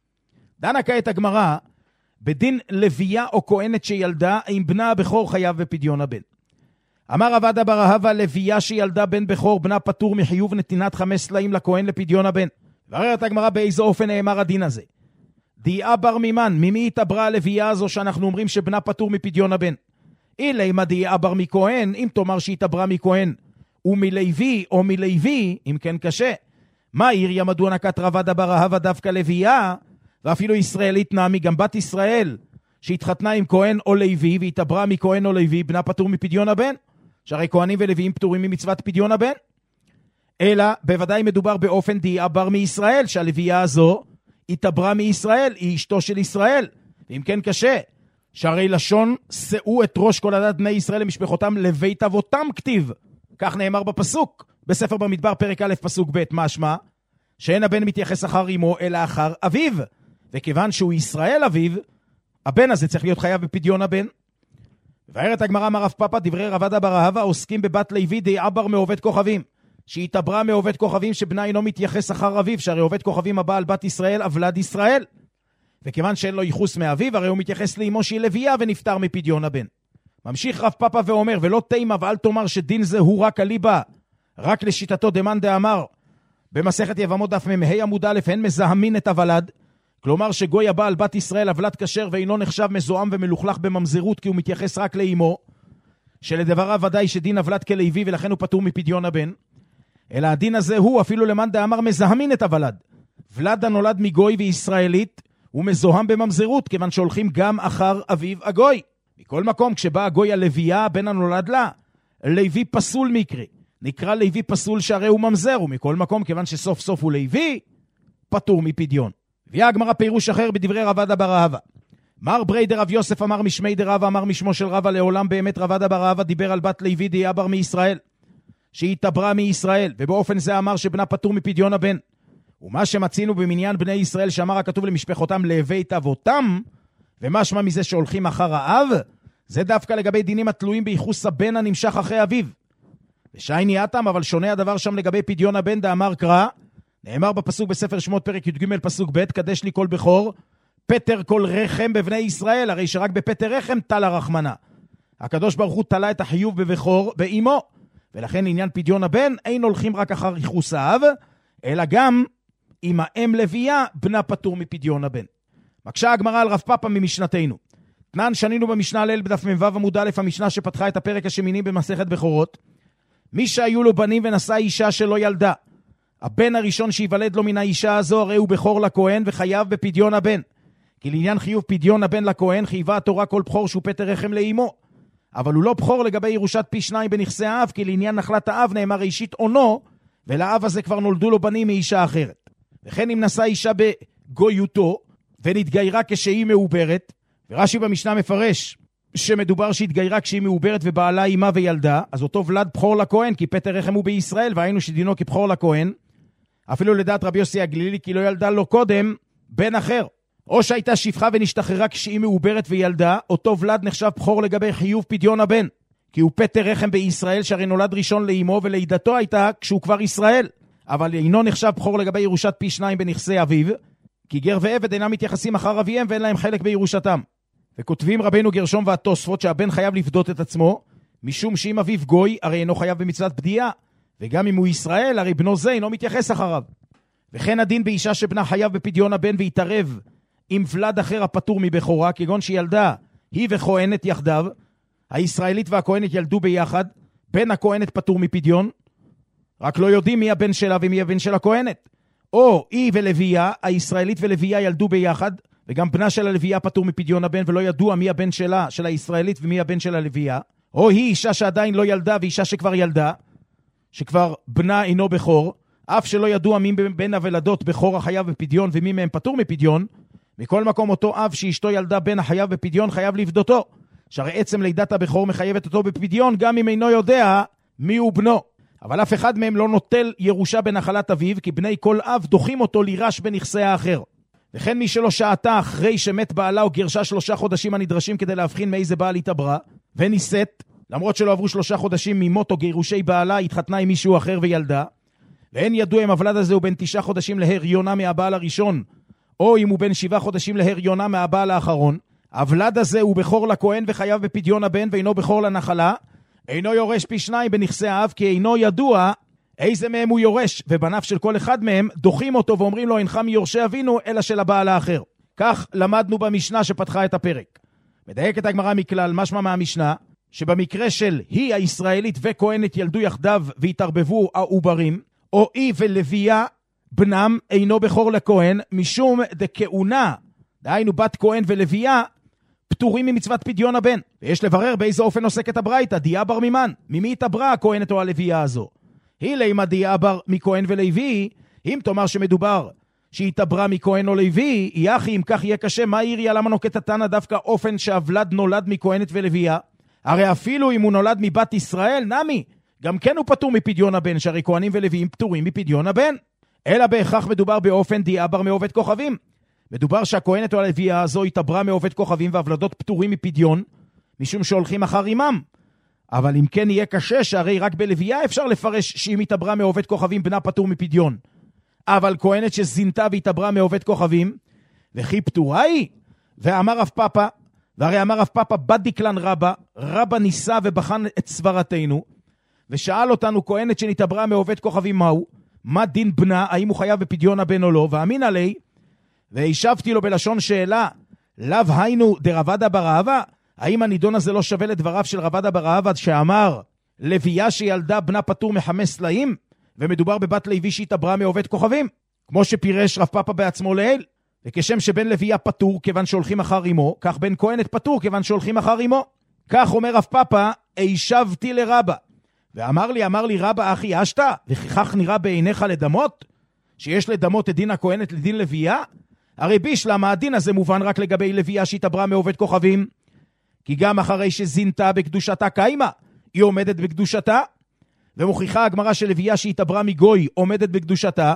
דנה כעת הגמרא, בדין לוויה או כהנת שילדה, אם בנה הבכור חייב בפדיון הבן. אמר עבד בר אהבה, לוויה שילדה בן בכור, בנה פטור מחיוב נתינת חמש סלעים לכהן לפדיון הבן. ועררת הגמרא באיזה אופן נאמר הדין הזה. דיעה בר מימן, ממי התעברה הלוויה הזו שאנחנו אומרים שבנה פטור מפדיון הבן? אילי מה דיעה בר מכהן, אם תאמר שהתעברה מכהן, ומלוי או מלוי, אם כן קשה. מה עיריה מדוע נקט רבד בר אהבה דווקא לוויה, ואפילו ישראלית נעמי, גם בת ישראל, שהתחתנה עם כהן או לוי, והתעברה מכהן או לוי, בנה פטור מפדיון הבן? שהרי כהנים ולוויים פטורים ממצוות פדיון הבן? אלא בוודאי מדובר באופן דיעה בר מישראל, שהלוויה הזו התעברה מישראל, היא אשתו של ישראל. ואם כן קשה, שהרי לשון שאו את ראש כל עדת בני ישראל למשפחותם לבית אבותם כתיב. כך נאמר בפסוק, בספר במדבר פרק א' פסוק ב', משמע, שאין הבן מתייחס אחר אמו אלא אחר אביו. וכיוון שהוא ישראל אביו, הבן הזה צריך להיות חייב בפדיון הבן. וערת הגמרא מרב פאפא, דברי רבד בר אהבה עוסקים בבת לוי דיעה בר מעובד כוכבים, שהתעברה מעובד כוכבים שבנה אינו מתייחס אחר אביו, שהרי עובד כוכבים הבא על בת ישראל, אבלד ישראל. וכיוון שאין לו ייחוס מאביו, הרי הוא מתייחס לאמו שהיא לוויה ונפטר מפדיון הבן. ממשיך רב פאפא ואומר, ולא תימה ואל תאמר שדין זה הוא רק אליבא, רק לשיטתו דמאן דאמר, במסכת יבמות דף מ"ה עמוד א', הן מזהמין את הוולד, כלומר שגוי הבא על בת ישראל אבלד כשר ואינו נחשב מזוהם ומלוכלך בממזרות, כי הוא מתייחס רק לאמו, שלדבריו ודאי שדין אבלד כלוי ולכן הוא פטור מפדיון הבן. אלא הדין הזה הוא אפילו למאן דאמר מזהמין את הוולד. ולד הנולד מגוי וישראלית הוא מזוהם בממזרות, כיוון שהולכים גם אחר אביו הגוי. מכל מקום, כשבא הגוי הלוויה, הבן הנולד לה, לוי פסול מקרה. נקרא לוי פסול שהרי הוא ממזר, ומכל מקום, כיוון שסוף סוף הוא לוי, פטור מפדיון. ויה הגמרא פירוש אחר בדברי רבד בר אהבה. מר ברי דרב יוסף אמר משמי דרב, אמר משמו של רבא, לעולם באמת רבד בר אהבה דיבר על בת לוי דיעה בר מישראל, שהתעברה מישראל, ובאופן זה אמר שבנה פטור מפדיון הבן. ומה שמצינו במניין בני ישראל שאמר הכתוב למשפחותם לבית אבותם, ומשמע מזה שהולכים אחר האב, זה דווקא לגבי דינים התלויים בייחוס הבן הנמשך אחרי אביו. ושייני אתם, אבל שונה הדבר שם לגבי פדיון הבן, דאמר קרא, נאמר בפסוק בספר שמות פרק י"ג פסוק ב', קדש לי כל בכור, פטר כל רחם בבני ישראל, הרי שרק בפטר רחם תלה רחמנה. הקדוש ברוך הוא תלה את החיוב בבכור באמו, ולכן עניין פדיון הבן אין הולכים רק אחר ייחוס האב, אלא גם אם האם לוויה בנה פטור מפדיון הבן. מקשה הגמרא על רב פאפא ממשנתנו. תנן שנינו במשנה ליל בדף מ"ו עמוד א', המשנה שפתחה את הפרק השמיני במסכת בכורות. מי שהיו לו בנים ונשא אישה שלא ילדה, הבן הראשון שיוולד לו מן האישה הזו הרי הוא בכור לכהן וחייב בפדיון הבן. כי לעניין חיוב פדיון הבן לכהן חייבה התורה כל בכור שהוא פטר רחם לאמו. אבל הוא לא בכור לגבי ירושת פי שניים בנכסי האב, כי לעניין נחלת האב נאמר ראשית עונו, ולאב הזה כבר נולדו לו בנים מאישה אחרת. וכן אם נשא אישה בגויותו ונתגיירה כשהיא מעוברת, ורש"י במשנה מפרש שמדובר שהתגיירה כשהיא מעוברת ובעלה אימה וילדה, אז אותו ולד בכור לכהן, כי פטר רחם הוא בישראל, והיינו שדינו כבכור לכהן, אפילו לדעת רבי יוסי הגלילי, כי לא ילדה לו קודם בן אחר. או שהייתה שפחה ונשתחררה כשהיא מעוברת וילדה, אותו ולד נחשב בכור לגבי חיוב פדיון הבן, כי הוא פטר רחם בישראל, שהרי נולד ראשון לאמו ולידתו הייתה כשהוא כבר ישראל. אבל אינו נחשב בכור לגבי ירושת פי שניים בנכסי אביו, כי גר ועבד אינם מתייחסים אחר אביהם ואין להם חלק בירושתם. וכותבים רבינו גרשום והתוספות שהבן חייב לפדות את עצמו, משום שאם אביו גוי הרי אינו חייב במצוות פדיעה, וגם אם הוא ישראל הרי בנו זה אינו מתייחס אחריו. וכן הדין באישה שבנה חייב בפדיון הבן והתערב עם ולד אחר הפטור מבכורה, כגון שילדה היא וכהנת יחדיו, הישראלית והכהנת ילדו ביחד, בן הכהנת פטור מפדיון, רק לא יודעים מי הבן שלה ומי הבן של הכהנת. או היא ולוויה, הישראלית ולוויה ילדו ביחד, וגם בנה של הלוויה פטור מפדיון הבן, ולא ידוע מי הבן שלה, של הישראלית, ומי הבן של הלוויה. או היא אישה שעדיין לא ילדה, ואישה שכבר ילדה, שכבר בנה אינו בכור, אף שלא ידוע מי בין הוולדות בכור החייב בפדיון, ומי מהם פטור מפדיון. מכל מקום אותו אב שאשתו ילדה בן החייב בפדיון, חייב לפדותו. שהרי עצם לידת הבכור מחייבת אותו בפדיון, גם אם אינו יודע מי הוא בנו. אבל אף אחד מהם לא נוטל ירושה בנחלת אביו, כי בני כל אב דוחים אותו לירש בנכסי האחר. וכן מי שלא שעתה אחרי שמת בעלה או גרשה שלושה חודשים הנדרשים כדי להבחין מאיזה בעל התעברה, ונישאת, למרות שלא עברו שלושה חודשים ממות או גירושי בעלה, התחתנה עם מישהו אחר וילדה, ואין ידוע אם הוולד הזה הוא בין תשעה חודשים להריונה מהבעל הראשון, או אם הוא בין שבעה חודשים להריונה מהבעל האחרון, הוולד הזה הוא בכור לכהן וחייב בפדיון הבן ואינו בכור לנחלה, אינו יורש פי שניים בנכסי האב, כי אינו ידוע איזה מהם הוא יורש, ובניו של כל אחד מהם דוחים אותו ואומרים לו אינך מיורשי אבינו אלא של הבעל האחר. כך למדנו במשנה שפתחה את הפרק. מדייקת הגמרא מכלל, משמע מהמשנה, שבמקרה של היא הישראלית וכהנת ילדו יחדיו והתערבבו העוברים, או היא ולוויה בנם אינו בכור לכהן, משום דכהונה, דהיינו בת כהן ולוויה, פטורים ממצוות פדיון הבן. ויש לברר באיזה אופן עוסקת הברייתא, דיה בר מימן, ממי התעברה הכהנת או הלוויה הזו? היא לימה דיה בר מכהן ולוי, אם תאמר שמדובר שהיא התעברה מכהן או לוי, יחי אם כך יהיה קשה, מה יריה למה נוקט התנא דווקא אופן שהוולד נולד מכהנת ולוויה? הרי אפילו אם הוא נולד מבת ישראל, נמי, גם כן הוא פטור מפדיון הבן, שהרי כהנים ולוויים פטורים מפדיון הבן. אלא בהכרח מדובר באופן דיה בר מעובד כוכבים. מדובר שהכהנת או הלוויה הזו התעברה מעובד כוכבים והוולדות פטורים מפדיון, משום שהולכים אחר אימם. אבל אם כן יהיה קשה, שהרי רק בלוויה אפשר לפרש שאם התעברה מעובד כוכבים בנה פטור מפדיון. אבל כהנת שזינתה והתעברה מעובד כוכבים, וכי פטורה היא? ואמר רב פאפא, והרי אמר רב פאפא בדיקלן רבא, רבא ניסה ובחן את סברתנו, ושאל אותנו כהנת שנתעברה מעובד כוכבים מהו? מה דין בנה? האם הוא חייב בפדיון הבן או לא? ואמין עלי, והשבתי לו בלשון שאלה, לאו היינו דרבדה בר אבא? האם הנידון הזה לא שווה לדבריו של רבדה בר אבא שאמר, לוויה שילדה בנה פטור מחמש סלעים, ומדובר בבת לוי שהתעברה מעובד כוכבים, כמו שפירש רב פאפא בעצמו לעיל, וכשם שבן לוויה פטור כיוון שהולכים אחר אמו, כך בן כהנת פטור כיוון שהולכים אחר אמו. כך אומר רב פאפא, השבתי לרבא, ואמר לי, אמר לי רבא אחי אשתה, וכך נראה בעיניך לדמות, שיש לדמות את דין הכהנת לדין לוויה? הרי בישלמה הדין הזה מובן רק לגבי לוויה שהתעברה מעובד כוכבים, כי גם אחרי שזינתה בקדושתה קיימה, היא עומדת בקדושתה, ומוכיחה הגמרא של לוויה שהתעברה מגוי עומדת בקדושתה.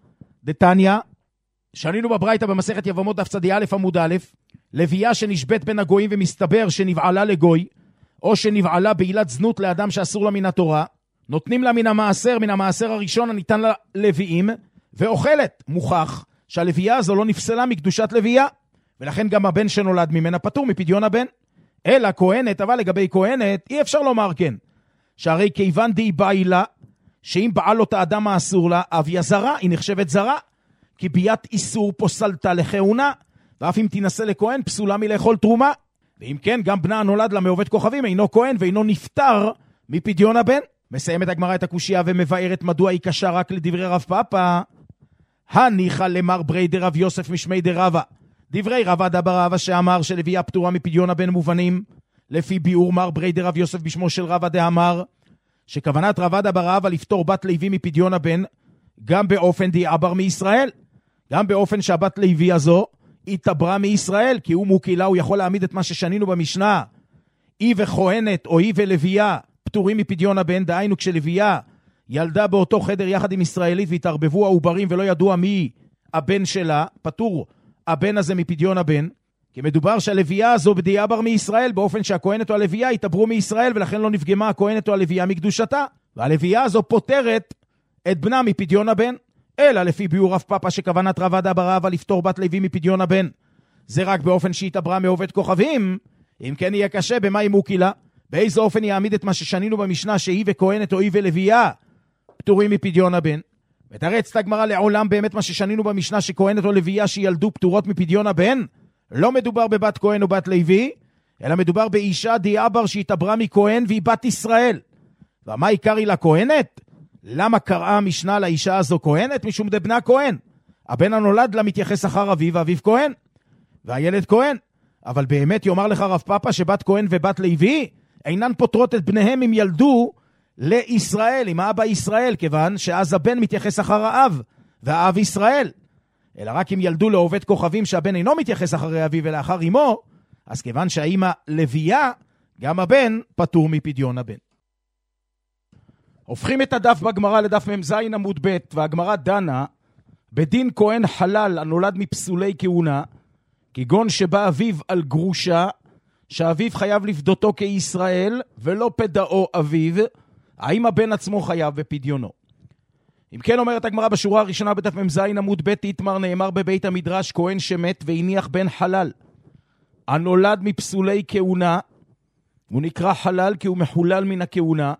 דתניא, שנינו בברייתא במסכת יבמות דף צדי א' עמוד א', לוויה שנשבט בין הגויים ומסתבר שנבעלה לגוי, או שנבעלה בעילת זנות לאדם שאסור לה מן התורה, נותנים לה מן המעשר, מן המעשר הראשון הניתן לה לוויים, ואוכלת. מוכח שהלוויה הזו לא נפסלה מקדושת לוויה, ולכן גם הבן שנולד ממנה פטור מפדיון הבן. אלא כהנת, אבל לגבי כהנת אי אפשר לומר כן, שהרי כיוון די בעילה, שאם בעל אותה אדם האסור לה, אביה זרה, היא נחשבת זרה, כי ביית איסור פוסלתה לכהונה, ואף אם תנסה לכהן פסולה מלאכול תרומה. ואם כן, גם בנה הנולד לה מעובד כוכבים אינו כהן ואינו נפטר מפדיון הבן. מסיימת הגמרא את הקושיה ומבארת מדוע היא קשה רק לדברי רב פאפא. הניחא למר ברי דרב יוסף משמי דרבא. דברי רבא בר אבא שאמר שלוויה פטורה מפדיון הבן מובנים, לפי ביאור מר ברי דרב יוסף בשמו של רבא דאמר, שכוונת רבא בר אבא לפטור בת לוי מפדיון הבן, גם באופן דיעבר מישראל, גם באופן שהבת לוי הזו התעברה מישראל, כי הוא מוקילה, הוא יכול להעמיד את מה ששנינו במשנה, היא וכהנת או היא ולוויה פטורים מפדיון הבן, דהיינו כשלוויה ילדה באותו חדר יחד עם ישראלית והתערבבו העוברים ולא ידוע מי הבן שלה, פטור הבן הזה מפדיון הבן, כי מדובר שהלוויה הזו בדיעבר מישראל, באופן שהכהנת או הלוויה התעברו מישראל, ולכן לא נפגמה הכהנת או הלוויה מקדושתה, והלוויה הזו פותרת את בנה מפדיון הבן, אלא לפי ביור רב פאפה שכוונת רב עדה בר אבא לפטור בת לוי מפדיון הבן. זה רק באופן שהתעברה מעובד כוכבים, אם כן יהיה קשה במה היא מוקילה, באיזה אופן יעמיד את מה ששנינו במשנה שהיא וכהנת או היא ולוויה פטורים מפדיון הבן. ותרץ את הגמרא לעולם באמת מה ששנינו במשנה שכהנת או לוויה שילדו פטורות מפדיון הבן, לא מדובר בבת כהן או בת לוי, אלא מדובר באישה דיאבר שהתעברה מכהן והיא בת ישראל. ומה עיקר היא לכהנת? למה קראה המשנה לאישה הזו כהנת? משום דבנה כהן. הבן הנולד לה מתייחס אחר אביו, ואביו כהן, והילד כהן. אבל באמת יאמר לך רב פאפה שבת כהן ובת לוי אינן פותרות את בניהם אם ילדו לישראל, עם האבא ישראל, כיוון שאז הבן מתייחס אחר האב, והאב ישראל. אלא רק אם ילדו לעובד כוכבים שהבן אינו מתייחס אחרי אביו ולאחר אמו, אז כיוון שהאימא לוויה, גם הבן פטור מפדיון הבן. הופכים את הדף בגמרא לדף ממז עמוד ב', והגמרא דנה בדין כהן חלל הנולד מפסולי כהונה, כגון שבא אביו על גרושה, שאביו חייב לפדותו כישראל, ולא פדאו אביו, האם הבן עצמו חייב בפדיונו. אם כן אומרת הגמרא בשורה הראשונה בדף ממז עמוד ב', יתמר נאמר בבית המדרש כהן שמת והניח בן חלל, הנולד מפסולי כהונה, הוא נקרא חלל כי הוא מחולל מן הכהונה,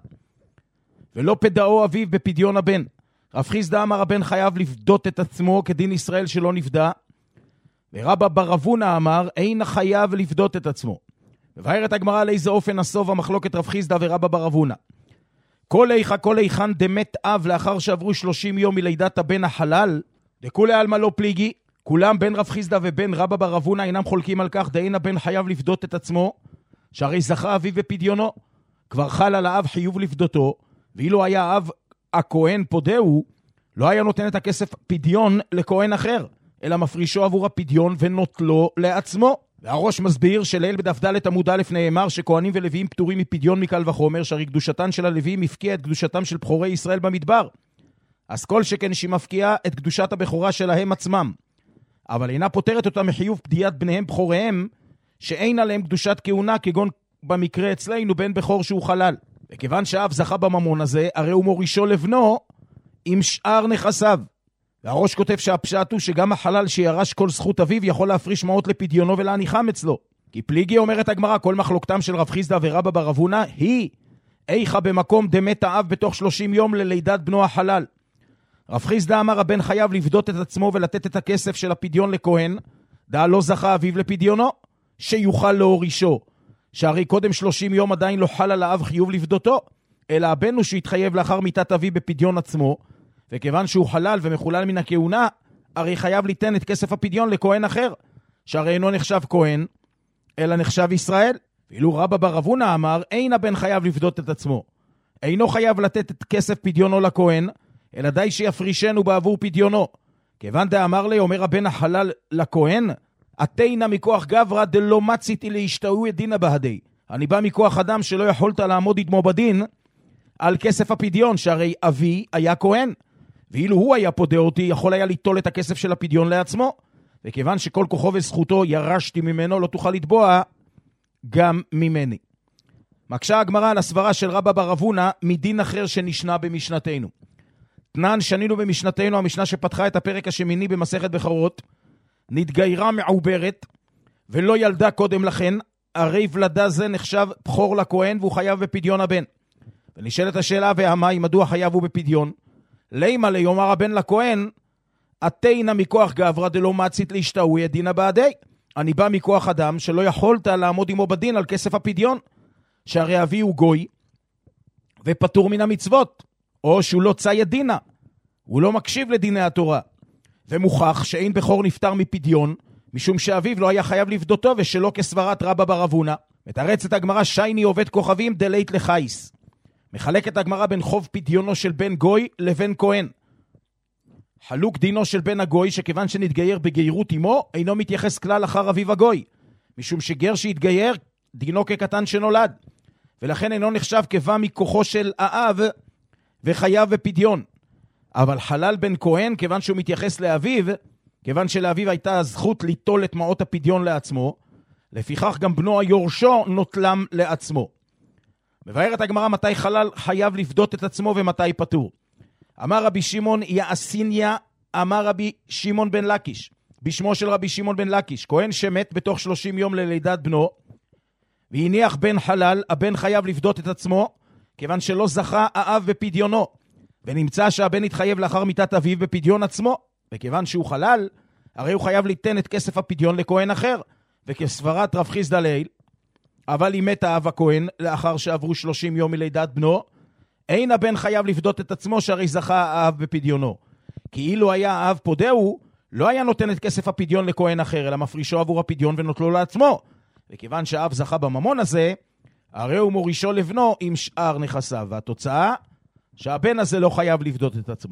ולא פדאו אביו בפדיון הבן. רב חיסדא אמר הבן חייב לפדות את עצמו כדין ישראל שלא נפדה, ורבא בר אבונה אמר אין חייב לפדות את עצמו. ובהרת הגמרא על איזה אופן נסוב המחלוקת רב חיסדא ורבא בר אבונה. כל איכה כל איכן דמת אב לאחר שעברו שלושים יום מלידת הבן החלל, דכולי עלמא לא פליגי, כולם בין רב חיסדא ובין רבא בר אבונה אינם חולקים על כך דאין הבן חייב לפדות את עצמו, שהרי זכה אביו בפדיונו, כבר חל על האב חיוב לפדותו, ואילו היה האב הכהן פודהו, לא היה נותן את הכסף פדיון לכהן אחר, אלא מפרישו עבור הפדיון ונוטלו לעצמו. והראש מסביר שליל בדף ד' עמוד א' נאמר שכהנים ולוויים פטורים מפדיון מקל וחומר, שהרי קדושתן של הלוויים מפקיע את קדושתם של בחורי ישראל במדבר. אז כל שכן שהיא מפקיעה את קדושת הבכורה שלהם עצמם, אבל אינה פותרת אותם מחיוב פדיית בניהם בחוריהם, שאין עליהם קדושת כהונה, כגון במקרה אצלנו בן בכור שהוא חלל. וכיוון שהאב זכה בממון הזה, הרי הוא מורישו לבנו עם שאר נכסיו. והראש כותב שהפשט הוא שגם החלל שירש כל זכות אביו יכול להפריש מעות לפדיונו ולהניחם אצלו. כי פליגי אומרת הגמרא, כל מחלוקתם של רב חיסדא ורבא בר אבונה היא איכה במקום דמת האב בתוך שלושים יום ללידת בנו החלל. רב חיסדא אמר הבן חייב לפדות את עצמו ולתת את הכסף של הפדיון לכהן, דא לא זכה אביו לפדיונו, שיוכל להורישו, שהרי קודם שלושים יום עדיין לא חל על האב חיוב לפדותו, אלא הבן הוא שהתחייב לאחר מיתת אביו בפדיון עצמו, וכיוון שהוא חלל ומחולל מן הכהונה, הרי חייב ליתן את כסף הפדיון לכהן אחר, שהרי אינו נחשב כהן, אלא נחשב ישראל. ואילו רבא בר אבונה אמר, אין הבן חייב לפדות את עצמו, אינו חייב לתת את כסף פדיונו לכהן, אלא די שיפרישנו בעבור פדיונו. כיוון דאמר לי, אומר הבן החלל לכהן, אתינה מכוח גברא דלא מציתי להשתאו ידינה בהדי. אני בא מכוח אדם שלא יכולת לעמוד עמו בדין על כסף הפדיון, שהרי אבי היה כהן, ואילו הוא היה פודה אותי, יכול היה ליטול את הכסף של הפדיון לעצמו, וכיוון שכל כוחו וזכותו ירשתי ממנו, לא תוכל לתבוע גם ממני. מקשה הגמרא על הסברה של רבא בר אבונה מדין אחר שנשנה במשנתנו. תנן שנינו במשנתנו, המשנה שפתחה את הפרק השמיני במסכת בכורות, נתגיירה מעוברת ולא ילדה קודם לכן, הרי ולדה זה נחשב בכור לכהן והוא חייב בפדיון הבן. ונשאלת השאלה והמאי, מדוע חייב הוא בפדיון? לימה ליומר הבן לכהן, אתינה מכוח גברא דלא מצית להשתאו ידינה בעדי. אני בא מכוח אדם שלא יכולת לעמוד עמו בדין על כסף הפדיון, שהרי אבי הוא גוי ופטור מן המצוות, או שהוא לא צא ידינה, הוא לא מקשיב לדיני התורה. ומוכח שאין בכור נפטר מפדיון, משום שאביו לא היה חייב לפדותו, ושלא כסברת רבא בר אבונה. מתרצת הגמרא שייני עובד כוכבים דלית לחייס. מחלקת הגמרא בין חוב פדיונו של בן גוי לבין כהן. חלוק דינו של בן הגוי, שכיוון שנתגייר בגיירות עמו, אינו מתייחס כלל אחר אביו הגוי, משום שגר שהתגייר דינו כקטן שנולד, ולכן אינו נחשב כבא מכוחו של האב וחייב בפדיון. אבל חלל בן כהן, כיוון שהוא מתייחס לאביו, כיוון שלאביו הייתה הזכות ליטול את מעות הפדיון לעצמו, לפיכך גם בנו היורשו נוטלם לעצמו. מבארת הגמרא מתי חלל חייב לפדות את עצמו ומתי פטור. אמר רבי שמעון יעסיניה, אמר רבי שמעון בן לקיש, בשמו של רבי שמעון בן לקיש, כהן שמת בתוך שלושים יום ללידת בנו, והניח בן חלל, הבן חייב לפדות את עצמו, כיוון שלא זכה האב בפדיונו, ונמצא שהבן התחייב לאחר מיתת אביו בפדיון עצמו, וכיוון שהוא חלל, הרי הוא חייב ליתן את כסף הפדיון לכהן אחר, וכסברת רב חיסדא לעיל, אבל אם מת האב הכהן לאחר שעברו שלושים יום מלידת בנו, אין הבן חייב לפדות את עצמו שהרי זכה האב בפדיונו. כי אילו היה האב פודהו, לא היה נותן את כסף הפדיון לכהן אחר, אלא מפרישו עבור הפדיון ונוטלו לעצמו. וכיוון שהאב זכה בממון הזה, הרי הוא מורישו לבנו עם שאר נכסיו. והתוצאה, שהבן הזה לא חייב לפדות את עצמו.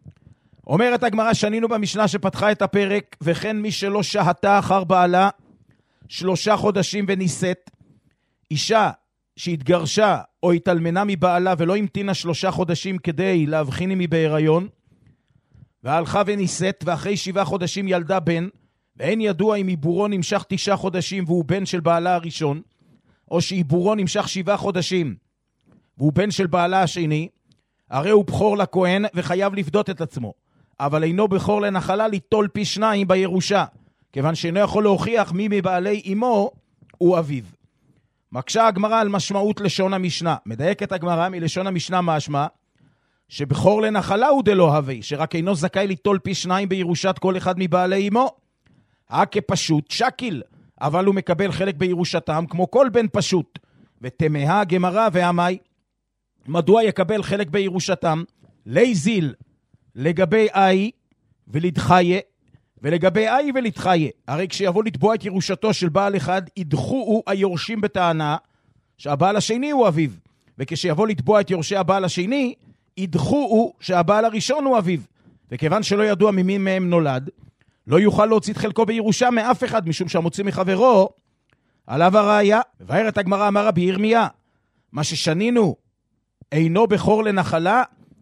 אומרת הגמרא, שנינו במשנה שפתחה את הפרק, וכן מי שלא שהתה אחר בעלה שלושה חודשים ונישאת, אישה שהתגרשה או התאלמנה מבעלה ולא המתינה שלושה חודשים כדי להבחין אם היא בהיריון, והלכה ונישאת, ואחרי שבעה חודשים ילדה בן, ואין ידוע אם עיבורו נמשך תשעה חודשים והוא בן של בעלה הראשון, או שעיבורו נמשך שבעה חודשים והוא בן של בעלה השני, הרי הוא בכור לכהן וחייב לפדות את עצמו, אבל אינו בכור לנחלה ליטול פי שניים בירושה, כיוון שאינו יכול להוכיח מי מבעלי אמו הוא אביו. מקשה הגמרא על משמעות לשון המשנה. מדייקת הגמרא מלשון המשנה משמע שבכור לנחלה הוא דלא הווי, שרק אינו זכאי ליטול פי שניים בירושת כל אחד מבעלי אמו. כפשוט שקיל, אבל הוא מקבל חלק בירושתם כמו כל בן פשוט. ותמהה הגמרא ועמי, מדוע יקבל חלק בירושתם? ליזיל לגבי אי ולדחיה, ולגבי אי ולדחיה. הרי כשיבוא לתבוע את ירושתו של בעל אחד, ידחו היורשים בטענה שהבעל השני הוא אביו, וכשיבוא לתבוע את יורשי הבעל השני, ידחו שהבעל הראשון הוא אביו, וכיוון שלא ידוע ממי מהם נולד, לא יוכל להוציא את חלקו בירושה מאף אחד, משום שהמוציא מחברו עליו הראיה. ובארת הגמרא אמר רבי ירמיה, מה ששנינו אינו בכור לנחלה,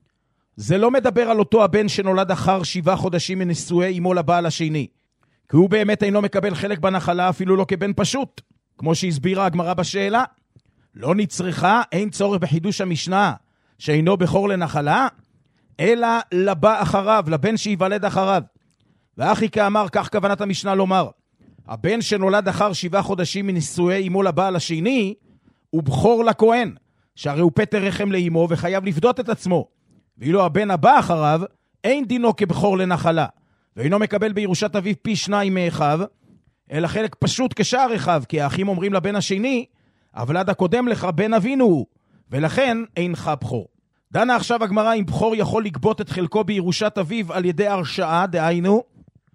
זה לא מדבר על אותו הבן שנולד אחר שבעה חודשים מנישואי אמו לבעל השני, כי הוא באמת אינו מקבל חלק בנחלה, אפילו לא כבן פשוט, כמו שהסבירה הגמרא בשאלה. לא נצרכה, אין צורך בחידוש המשנה שאינו בכור לנחלה, אלא לבא אחריו, לבן שיוולד אחריו. ואחי כאמר, כך כוונת המשנה לומר, הבן שנולד אחר שבעה חודשים מנישואי אמו לבעל השני, הוא בכור לכהן, שהרי הוא פטר רחם לאמו וחייב לפדות את עצמו. ואילו הבן הבא אחריו, אין דינו כבכור לנחלה, ואינו מקבל בירושת אביו פי שניים מאחיו, אלא חלק פשוט כשאר אחיו, כי האחים אומרים לבן השני, הוולד הקודם לך בן אבינו הוא, ולכן אינך בכור. דנה עכשיו הגמרא אם בכור יכול לגבות את חלקו בירושת אביו על ידי הרשעה, דהיינו,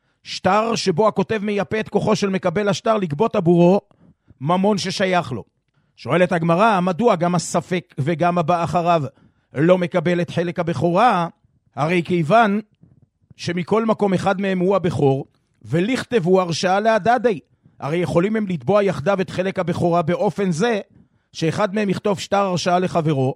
שטר שבו הכותב מייפה את כוחו של מקבל השטר לגבות עבורו ממון ששייך לו. שואלת הגמרא, מדוע גם הספק וגם הבא אחריו לא מקבל את חלק הבכורה? הרי כיוון שמכל מקום אחד מהם הוא הבכור, ולכתבו הרשעה להדדי. הרי יכולים הם לתבוע יחדיו את חלק הבכורה באופן זה, שאחד מהם יכתוב שטר הרשעה לחברו,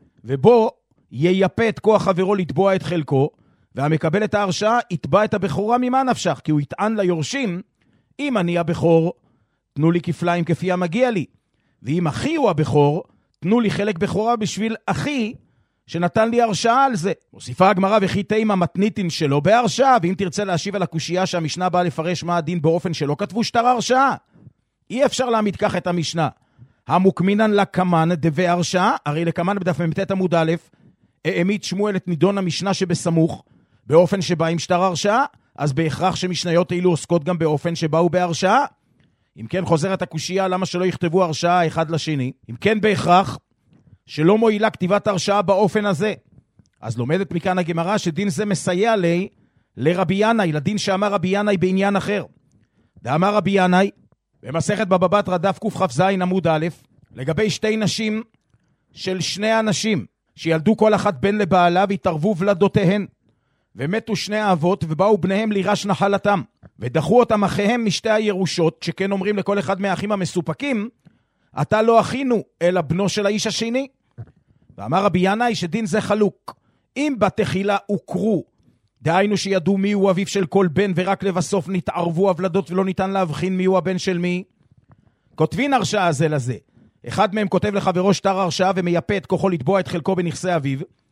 ובו ייפה את כוח חברו לתבוע את חלקו, והמקבל את ההרשעה יתבע את הבכורה ממה נפשך, כי הוא יטען ליורשים, אם אני הבכור, תנו לי כפליים כפי המגיע לי, ואם אחי הוא הבכור, תנו לי חלק בכורה בשביל אחי, שנתן לי הרשעה על זה. מוסיפה הגמרא וכי תימה מתניתין שלו בהרשעה, ואם תרצה להשיב על הקושייה שהמשנה באה לפרש מה הדין באופן שלא כתבו שטר הרשעה, אי אפשר להעמיד כך את המשנה. המוקמינן לקמן דבי הרשעה, הרי לקמן בדף ממתת עמוד א', העמיד שמואל את נידון המשנה שבסמוך, באופן שבא עם שטר הרשעה, אז בהכרח שמשניות אילו עוסקות גם באופן שבאו בהרשעה. אם כן חוזרת הקושייה למה שלא יכתבו הרשעה אחד לשני, אם כן בהכרח שלא מועילה כתיבת הרשעה באופן הזה. אז לומדת מכאן הגמרא שדין זה מסייע לי לרבי ינאי, לדין שאמר רבי ינאי בעניין אחר. דאמר רבי ינאי, במסכת בבא בתרא דף קכ"ז עמוד א', לגבי שתי נשים של שני אנשים, שילדו כל אחת בן לבעלה והתערבו ולדותיהן, ומתו שני האבות ובאו בניהם לירש נחלתם, ודחו אותם אחיהם משתי הירושות, שכן אומרים לכל אחד מהאחים המסופקים, אתה לא אחינו, אלא בנו של האיש השני. ואמר רבי ינאי שדין זה חלוק. אם בתחילה הוכרו, דהיינו שידעו מי הוא אביו של כל בן, ורק לבסוף נתערבו הבלדות ולא ניתן להבחין מי הוא הבן של מי, כותבין הרשעה זה לזה. אחד מהם כותב לחברו שטר הרשעה ומייפה את כוחו לתבוע את חלקו בנכסי אביו,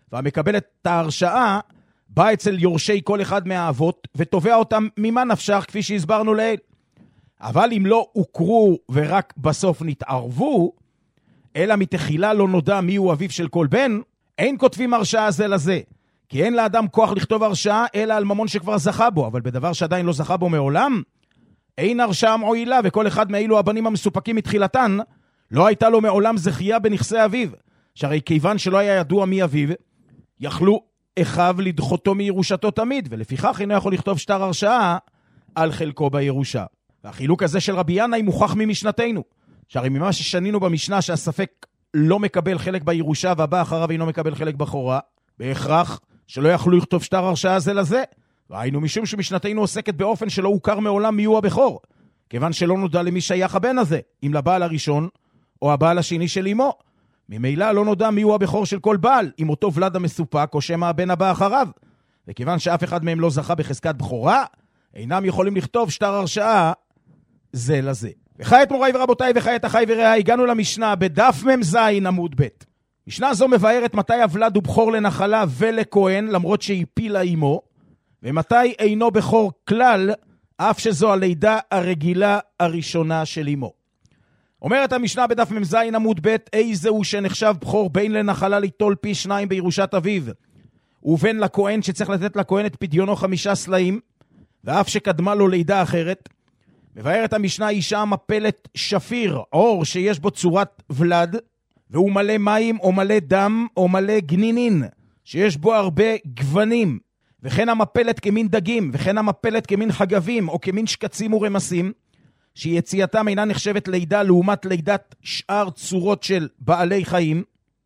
והמקבל את ההרשאה בא אצל יורשי כל אחד מהאבות, ותובע אותם ממה נפשך, כפי שהסברנו לעיל. אבל אם לא הוכרו ורק בסוף נתערבו, אלא מתחילה לא נודע מיהו אביו של כל בן, אין כותבים הרשאה זה לזה. כי אין לאדם כוח לכתוב הרשאה, אלא על ממון שכבר זכה בו, אבל בדבר שעדיין לא זכה בו מעולם, אין הרשאה מועילה, וכל אחד מאילו הבנים המסופקים מתחילתן, לא הייתה לו מעולם זכייה בנכסי אביו, שהרי כיוון שלא היה ידוע מי אביו, יכלו אחיו לדחותו מירושתו תמיד, ולפיכך אינו יכול לכתוב שטר הרשאה על חלקו בירושה. והחילוק הזה של רבי ינאי מוכח ממשנתנו, שהרי ממה ששנינו במשנה שהספק לא מקבל חלק בירושה, והבא אחריו אינו מקבל חלק בחורה, בהכרח שלא יכלו לכתוב שטר הרשאה זה לזה, והיינו משום שמשנתנו עוסקת באופן שלא הוכר מעולם מיהו הבכור, כיוון שלא נודע למי שייך הבן הזה, אם לבעל הראשון או הבעל השני של אמו. ממילא לא נודע מיהו הבכור של כל בעל, אם אותו ולד המסופק או שמא הבן הבא אחריו, וכיוון שאף אחד מהם לא זכה בחזקת בכורה, אינם יכולים לכתוב שטר הרשאה זה לזה. וכעת מוריי ורבותיי וכעת אחי ורעי, הגענו למשנה בדף ממז עמוד ב'. משנה זו מבארת מתי הוולד הוא בכור לנחלה ולכהן, למרות שהפילה אמו, ומתי אינו בכור כלל, אף שזו הלידה הרגילה הראשונה של אמו. אומרת המשנה בדף ממז עמוד ב', איזה הוא שנחשב בכור בין לנחלה ליטול פי שניים בירושת אביו, ובין לכהן שצריך לתת לכהן את פדיונו חמישה סלעים, ואף שקדמה לו לידה אחרת. מבארת המשנה אישה מפלת שפיר, אור שיש בו צורת ולד, והוא מלא מים או מלא דם או מלא גנינין, שיש בו הרבה גוונים, וכן המפלת כמין דגים, וכן המפלת כמין חגבים או כמין שקצים ורמסים, שיציאתם אינה נחשבת לידה לעומת לידת שאר צורות של בעלי חיים,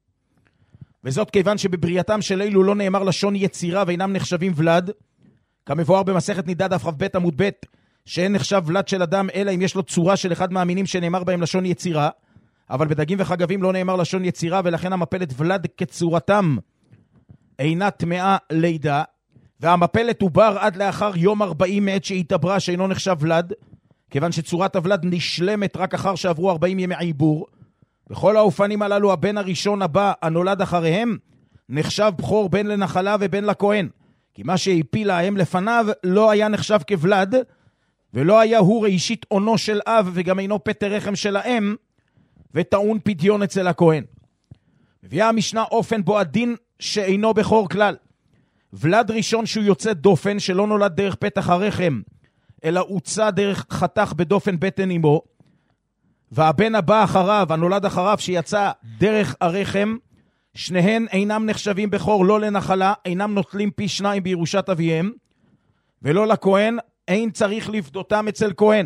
וזאת כיוון שבבריאתם של אלו לא נאמר לשון יצירה ואינם נחשבים ולד, כמבואר במסכת נידה דף כ"ב עמוד ב', שאין נחשב ולד של אדם אלא אם יש לו צורה של אחד מהמינים שנאמר בהם לשון יצירה, אבל בדגים וחגבים לא נאמר לשון יצירה, ולכן המפלת ולד כצורתם אינה טמאה לידה, והמפלת עובר עד לאחר יום ארבעים מעת שהתעברה שאינו נחשב ולד, כיוון שצורת הוולד נשלמת רק אחר שעברו ארבעים ימי עיבור. בכל האופנים הללו הבן הראשון הבא הנולד אחריהם נחשב בכור בין לנחלה ובין לכהן, כי מה שהפילה האם לפניו לא היה נחשב כוולד, ולא היה הוא ראשית עונו של אב, וגם אינו פטר רחם של האם, וטעון פדיון אצל הכהן. מביאה המשנה אופן בו הדין שאינו בכור כלל. ולד ראשון שהוא יוצא דופן, שלא נולד דרך פתח הרחם, אלא הוצא דרך חתך בדופן בטן אמו, והבן הבא אחריו, הנולד אחריו שיצא דרך הרחם, שניהם אינם נחשבים בכור לא לנחלה, אינם נוטלים פי שניים בירושת אביהם, ולא לכהן, אין צריך לפדותם אצל כהן.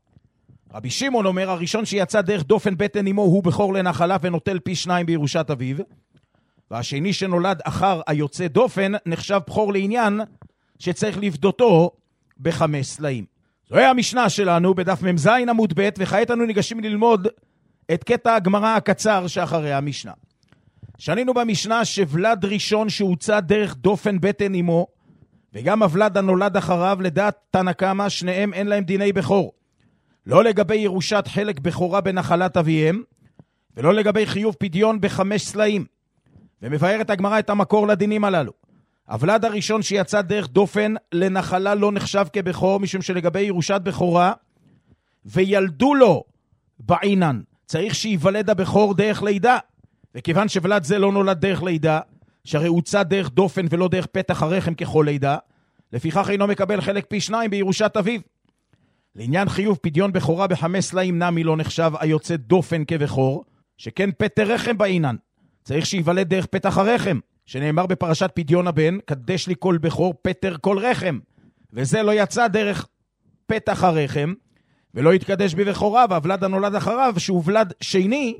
רבי שמעון אומר, הראשון שיצא דרך דופן בטן אמו הוא בכור לנחלה ונוטל פי שניים בירושת אביו, והשני שנולד אחר היוצא דופן נחשב בכור לעניין שצריך לפדותו בחמש סלעים. זוהי המשנה שלנו בדף ממז עמוד ב', וכעת אנו ניגשים ללמוד את קטע הגמרא הקצר שאחרי המשנה. שנינו במשנה שוולד ראשון שהוצא דרך דופן בטן אמו, וגם הוולד הנולד אחריו, לדעת תנא קמא, שניהם אין להם דיני בכור. לא לגבי ירושת חלק בכורה בנחלת אביהם, ולא לגבי חיוב פדיון בחמש סלעים. ומבארת הגמרא את המקור לדינים הללו. הוולד הראשון שיצא דרך דופן לנחלה לא נחשב כבכור, משום שלגבי ירושת בכורה, וילדו לו בעינן, צריך שיוולד הבכור דרך לידה. וכיוון שוולד זה לא נולד דרך לידה, שהרי הוצא דרך דופן ולא דרך פתח הרחם ככל לידה, לפיכך אינו מקבל חלק פי שניים בירושת אביו. לעניין חיוב פדיון בכורה בחמש סלעים נמי לא נחשב היוצא דופן כבכור, שכן פתר רחם בעינן, צריך שיוולד דרך פתח הרחם, שנאמר בפרשת פדיון הבן, קדש לי כל בכור פתר כל רחם, וזה לא יצא דרך פתח הרחם, ולא יתקדש בבכורה, והוולד הנולד אחריו, שהוא ולד שני,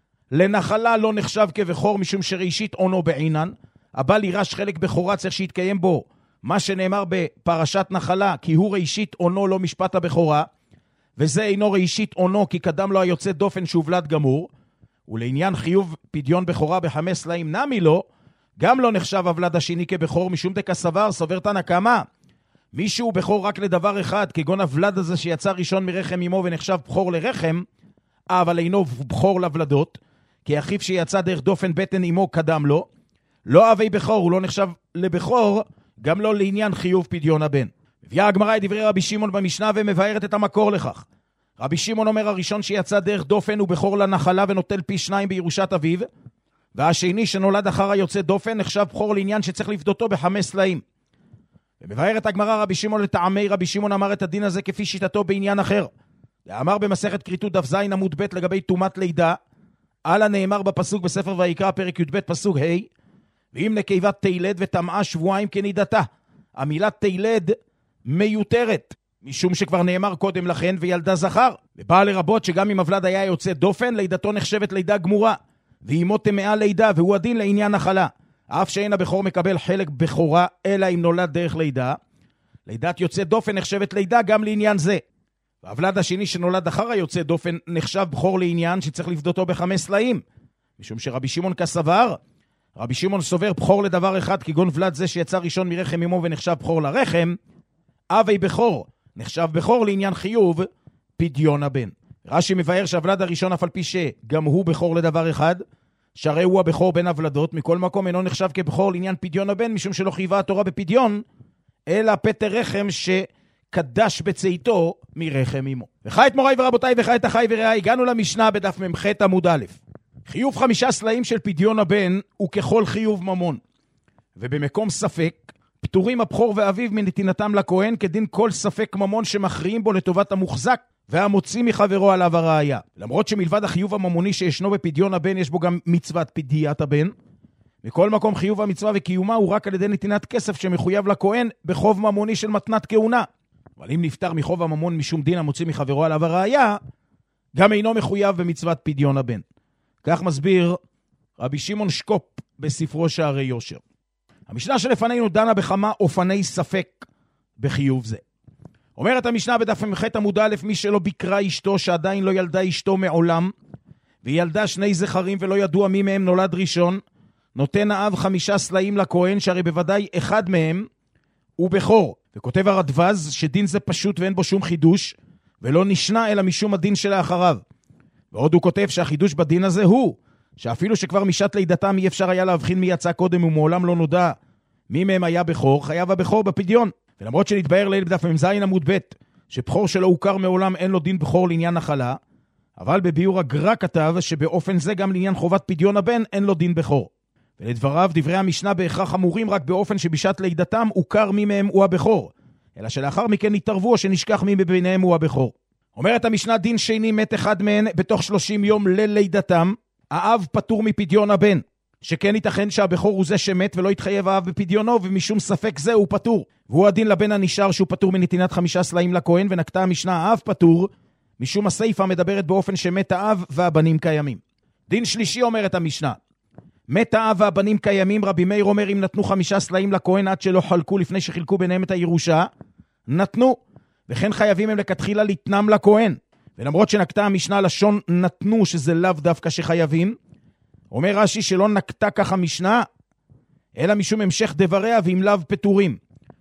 לנחלה לא נחשב כבכור, משום שראשית עונו בעינן, הבא לירש חלק בכורה צריך שיתקיים בו, מה שנאמר בפרשת נחלה, כי הוא ראשית עונו לא משפט הבכורה, וזה אינו ראשית עונו, כי קדם לו היוצא דופן שהוא ולד גמור, ולעניין חיוב פדיון בכורה בחמש סלעים נמי לו, גם לא נחשב הוולד השני כבכור, משום דקסבר סובר תנא קמא, מישהו בכור רק לדבר אחד, כגון הוולד הזה שיצא ראשון מרחם אמו ונחשב בכור לרחם, אבל אינו בכור לוולדות, כי אחיו שיצא דרך דופן בטן אמו קדם לו, לא אבי בכור, הוא לא נחשב לבכור, גם לא לעניין חיוב פדיון הבן. מביאה הגמרא את דברי רבי שמעון במשנה ומבארת את המקור לכך. רבי שמעון אומר הראשון שיצא דרך דופן הוא בכור לנחלה ונוטל פי שניים בירושת אביו, והשני שנולד אחר היוצא דופן נחשב בכור לעניין שצריך לפדותו בחמש סלעים. ומבארת הגמרא רבי שמעון לטעמי רבי שמעון אמר את הדין הזה כפי שיטתו בעניין אחר. ואמר במסכת כריתות דף ז עמוד ב' לגבי תומת לידה, על הנאמר בפסוק בספר ויקרא פרק י"ב פסוק ה', ואם נקבה תילד וטמאה שבועיים כנידתה. המילה תילד מיותרת, משום שכבר נאמר קודם לכן וילדה זכר. ובא לרבות שגם אם הוולד היה יוצא דופן, לידתו נחשבת לידה גמורה, ואימו טמאה לידה, והוא הדין לעניין נחלה. אף שאין הבכור מקבל חלק בכורה, אלא אם נולד דרך לידה. לידת יוצא דופן נחשבת לידה גם לעניין זה. והוולד השני שנולד אחר היוצא דופן נחשב בכור לעניין שצריך לפדותו בחמש סלעים. משום שרבי שמעון כסבר, רבי שמעון סובר בכור לדבר אחד, כגון ולד זה שיצא ראשון מרחם אמו ונחשב בכור לרחם, אבי בכור נחשב בכור לעניין חיוב פדיון הבן. רש"י מבאר שהוולד הראשון אף על פי שגם הוא בכור לדבר אחד, שהרי הוא הבכור בין הוולדות, מכל מקום אינו נחשב כבכור לעניין פדיון הבן, משום שלא חייבה התורה בפדיון, אלא פטר רחם שקדש בצאתו מרחם אמו. וחי את מוריי ורבותיי וחי את אחי ורעי, הגענו למשנה בדף ממ"ח עמוד א'. חיוב חמישה סלעים של פדיון הבן הוא ככל חיוב ממון. ובמקום ספק, פטורים הבכור ואביו מנתינתם לכהן כדין כל ספק ממון שמכריעים בו לטובת המוחזק והמוציא מחברו עליו הראיה. למרות שמלבד החיוב הממוני שישנו בפדיון הבן יש בו גם מצוות פדיית הבן, מכל מקום חיוב המצווה וקיומה הוא רק על ידי נתינת כסף שמחויב לכהן בחוב ממוני של מתנת כהונה. אבל אם נפטר מחוב הממון משום דין המוציא מחברו עליו הראיה, גם אינו מחויב במצוות פדיון הבן. כך מסביר רבי שמעון שקופ בספרו שערי יושר. המשנה שלפנינו דנה בכמה אופני ספק בחיוב זה. אומרת המשנה בדף ממ"ח עמוד א', מי שלא ביקרה אשתו שעדיין לא ילדה אשתו מעולם, והיא ילדה שני זכרים ולא ידוע מי מהם נולד ראשון, נותן האב חמישה סלעים לכהן, שהרי בוודאי אחד מהם הוא בכור. וכותב הרדב"ז שדין זה פשוט ואין בו שום חידוש, ולא נשנה אלא משום הדין שלאחריו. ועוד הוא כותב שהחידוש בדין הזה הוא, שאפילו שכבר משעת לידתם אי אפשר היה להבחין מי יצא קודם ומעולם לא נודע מי מהם היה בכור, חייב הבכור בפדיון. ולמרות שנתבהר ליל בדף ממ"ז עמוד ב' שבכור שלא הוכר מעולם אין לו דין בכור לעניין נחלה, אבל בביאור הגר"א כתב שבאופן זה גם לעניין חובת פדיון הבן אין לו דין בכור. ולדבריו דברי המשנה בהכרח אמורים רק באופן שבשעת לידתם הוכר מי מהם הוא הבכור, אלא שלאחר מכן התערבו או שנשכח מי מביניהם הוא הבכור. אומרת המשנה דין שני מת אחד מהן בתוך שלושים יום ללידתם, האב פטור מפדיון הבן, שכן ייתכן שהבכור הוא זה שמת ולא יתחייב האב בפדיונו, ומשום ספק זה הוא פטור. והוא הדין לבן הנשאר שהוא פטור מנתינת חמישה סלעים לכהן, ונקטה המשנה האב פטור, משום הסיפה מדברת באופן שמת האב והבנים קיימים. דין שלישי אומרת המשנה, מת האב והבנים קיימים, רבי מאיר אומר אם נתנו חמישה סלעים לכהן עד שלא חלקו לפני שחילקו ביניהם את הירושה, נתנו, וכן חייבים הם לכתחילה לתנם לכהן. ולמרות שנקטה המשנה לשון נתנו, שזה לאו דווקא שחייבים, אומר רש"י שלא נקטה כך המשנה, אלא משום המשך דבריה ועם לאו פטורים.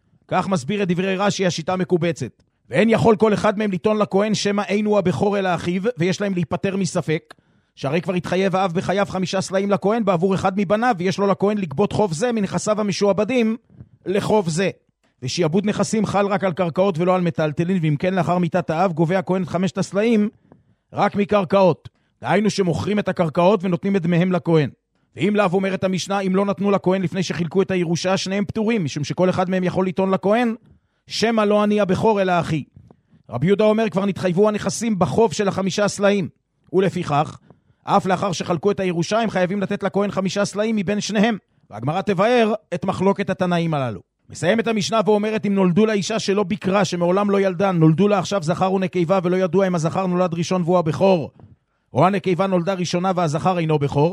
כך מסביר את דברי רש"י השיטה מקובצת. ואין יכול כל אחד מהם לטעון לכהן שמא אין הוא הבכור אלא אחיו, ויש להם להיפטר מספק, שהרי כבר התחייב האב בחייו חמישה סלעים לכהן בעבור אחד מבניו, ויש לו לכהן לגבות חוב זה מנכסיו המשועבדים לחוב זה. ושיעבוד נכסים חל רק על קרקעות ולא על מטלטלין, ואם כן לאחר מיתת האב גובה הכהן את חמשת הסלעים רק מקרקעות. דהיינו שמוכרים את הקרקעות ונותנים את דמיהם לכהן. ואם לאו אומרת המשנה, אם לא נתנו לכהן לפני שחילקו את הירושה, שניהם פטורים, משום שכל אחד מהם יכול לטעון לכהן, שמא לא אני הבכור אלא אחי. רבי יהודה אומר, כבר נתחייבו הנכסים בחוב של החמישה סלעים, ולפיכך, אף לאחר שחלקו את הירושה, הם חייבים לתת לכהן חמישה סלעים מבין שניהם. והגמרא תבאר את מחלוקת התנאים הללו. מסיים את המשנה ואומרת, אם נולדו לאישה שלא ביקרה, שמעולם לא ילדה, נולדו לה עכשיו זכר ונקבה, ולא ידוע אם הזכר נולד ראשון והוא הבכור, או הנקבה נולדה ראשונה והזכר אינו בכור,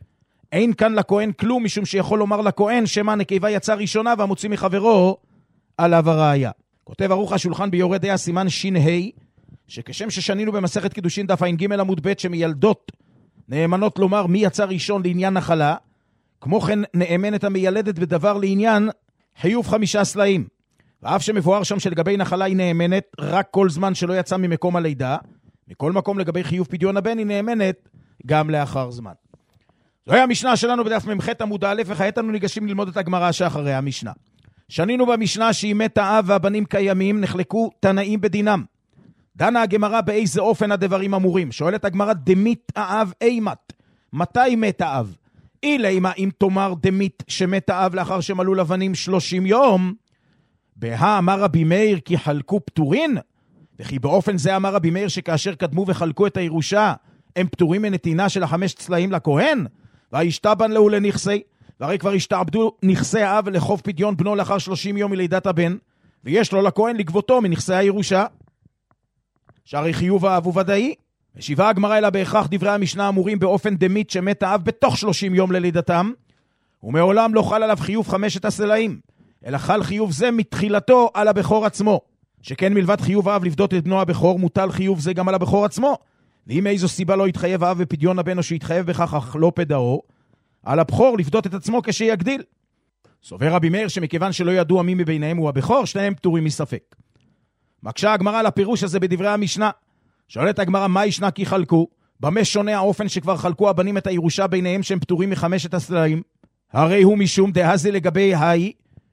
אין כאן לכהן כלום, משום שיכול לומר לכהן שמא הנקבה יצא ראשונה והמוציא מחברו עליו הראיה. כותב ערוך השולחן ביורה דעה סימן שין ה' שכשם ששנינו במסכת קידושין דף ע"ג עמוד ב' שמילדות נאמנות לומר מי יצא ראשון לעניין נחלה, כמו כן נאמנת המיילדת בדבר לעניין חיוב חמישה סלעים. ואף שמבואר שם שלגבי נחלה היא נאמנת רק כל זמן שלא יצא ממקום הלידה, מכל מקום לגבי חיוב פדיון הבן היא נאמנת גם לאחר זמן. זוהי המשנה שלנו בדף ממח עמוד א', וכעת אנו ניגשים ללמוד את הגמרא שאחרי המשנה. שנינו במשנה שאם מת האב והבנים קיימים, נחלקו תנאים בדינם. דנה הגמרא באיזה אופן הדברים אמורים. שואלת הגמרא, דמית האב אימת. מתי מת האב? אילימה אם תאמר דמית שמת האב לאחר שמלאו לבנים שלושים יום, בהא אמר רבי מאיר כי חלקו פטורין, וכי באופן זה אמר רבי מאיר שכאשר קדמו וחלקו את הירושה, הם פטורים מנתינה של החמש צלעים לכהן, והשתבן לו לנכסי, והרי כבר השתעבדו נכסי האב לחוב פדיון בנו לאחר שלושים יום מלידת הבן, ויש לו לכהן לגבותו מנכסי הירושה, שהרי חיוב האב הוא ודאי. משיבה הגמרא אלא בהכרח דברי המשנה אמורים באופן דמית שמת האב בתוך שלושים יום ללידתם, ומעולם לא חל עליו חיוב חמשת הסלעים, אלא חל חיוב זה מתחילתו על הבכור עצמו, שכן מלבד חיוב האב לפדות את בנו הבכור, מוטל חיוב זה גם על הבכור עצמו, ואם איזו סיבה לא יתחייב האב בפדיון הבן או שיתחייב בכך אך לא פדאו, על הבכור לפדות את עצמו כשיגדיל. סובר רבי מאיר שמכיוון שלא ידוע מי מביניהם הוא הבכור, שניהם פטורים מספק. מקשה הגמרא לפירוש הזה בדברי המשנה. שואלת הגמרא, מה ישנה כי חלקו? במה שונה האופן שכבר חלקו הבנים את הירושה ביניהם שהם פטורים מחמשת הסלעים? הרי הוא משום דהזי לגבי האי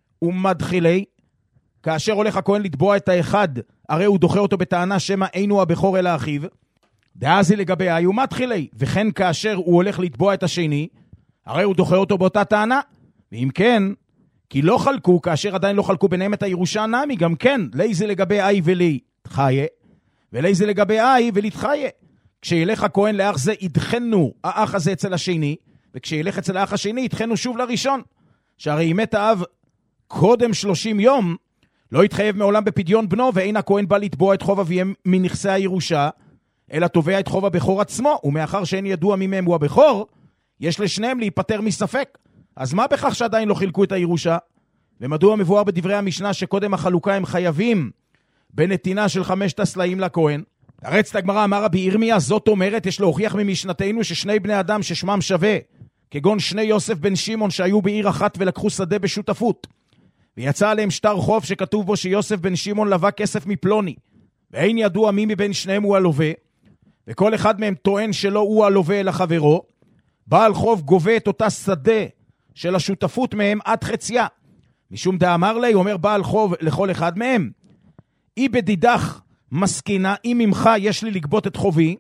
ומדחילי, כאשר הולך הכהן לתבוע את האחד, הרי הוא דוחה אותו בטענה שמה אינו הבכור אלא אחיו. דהזי לגבי האי ומדחילי, וכן כאשר הוא הולך לתבוע את השני, הרי הוא דוחה אותו באותה טענה. ואם כן, כי לא חלקו, כאשר עדיין לא חלקו ביניהם את הירושה נמי, גם כן, ליזה לגבי האי ולתחיה, וליזה לגבי האי ולתחיה. כשילך הכהן לאח זה, ידחנו האח הזה אצל השני, וכשילך אצל האח השני, ידחנו שוב לראשון. שהרי אם מת האב קודם שלושים יום, לא יתחייב מעולם בפדיון בנו, ואין הכהן בא לתבוע את חוב אביהם מנכסי הירושה, אלא תובע את חוב הבכור עצמו, ומאחר שאין ידוע ממהם הוא הבכור, יש לשניהם להיפטר מספק. אז מה בכך שעדיין לא חילקו את הירושה? ומדוע מבואר בדברי המשנה שקודם החלוקה הם חייבים בנתינה של חמשת הסלעים לכהן? הרצת הגמרא אמר רבי ירמיה, זאת אומרת יש להוכיח ממשנתנו ששני בני אדם ששמם שווה, כגון שני יוסף בן שמעון שהיו בעיר אחת ולקחו שדה בשותפות, ויצא עליהם שטר חוב שכתוב בו שיוסף בן שמעון לווה כסף מפלוני, ואין ידוע מי מבין שניהם הוא הלווה, וכל אחד מהם טוען שלא הוא הלווה אלא חברו, בעל חוב גובה את אותה שדה של השותפות מהם עד חציה. משום דאמר לי, אומר בעל חוב לכל אחד מהם, אי בדידך מסקינה, אם ממך יש לי לגבות את חובי,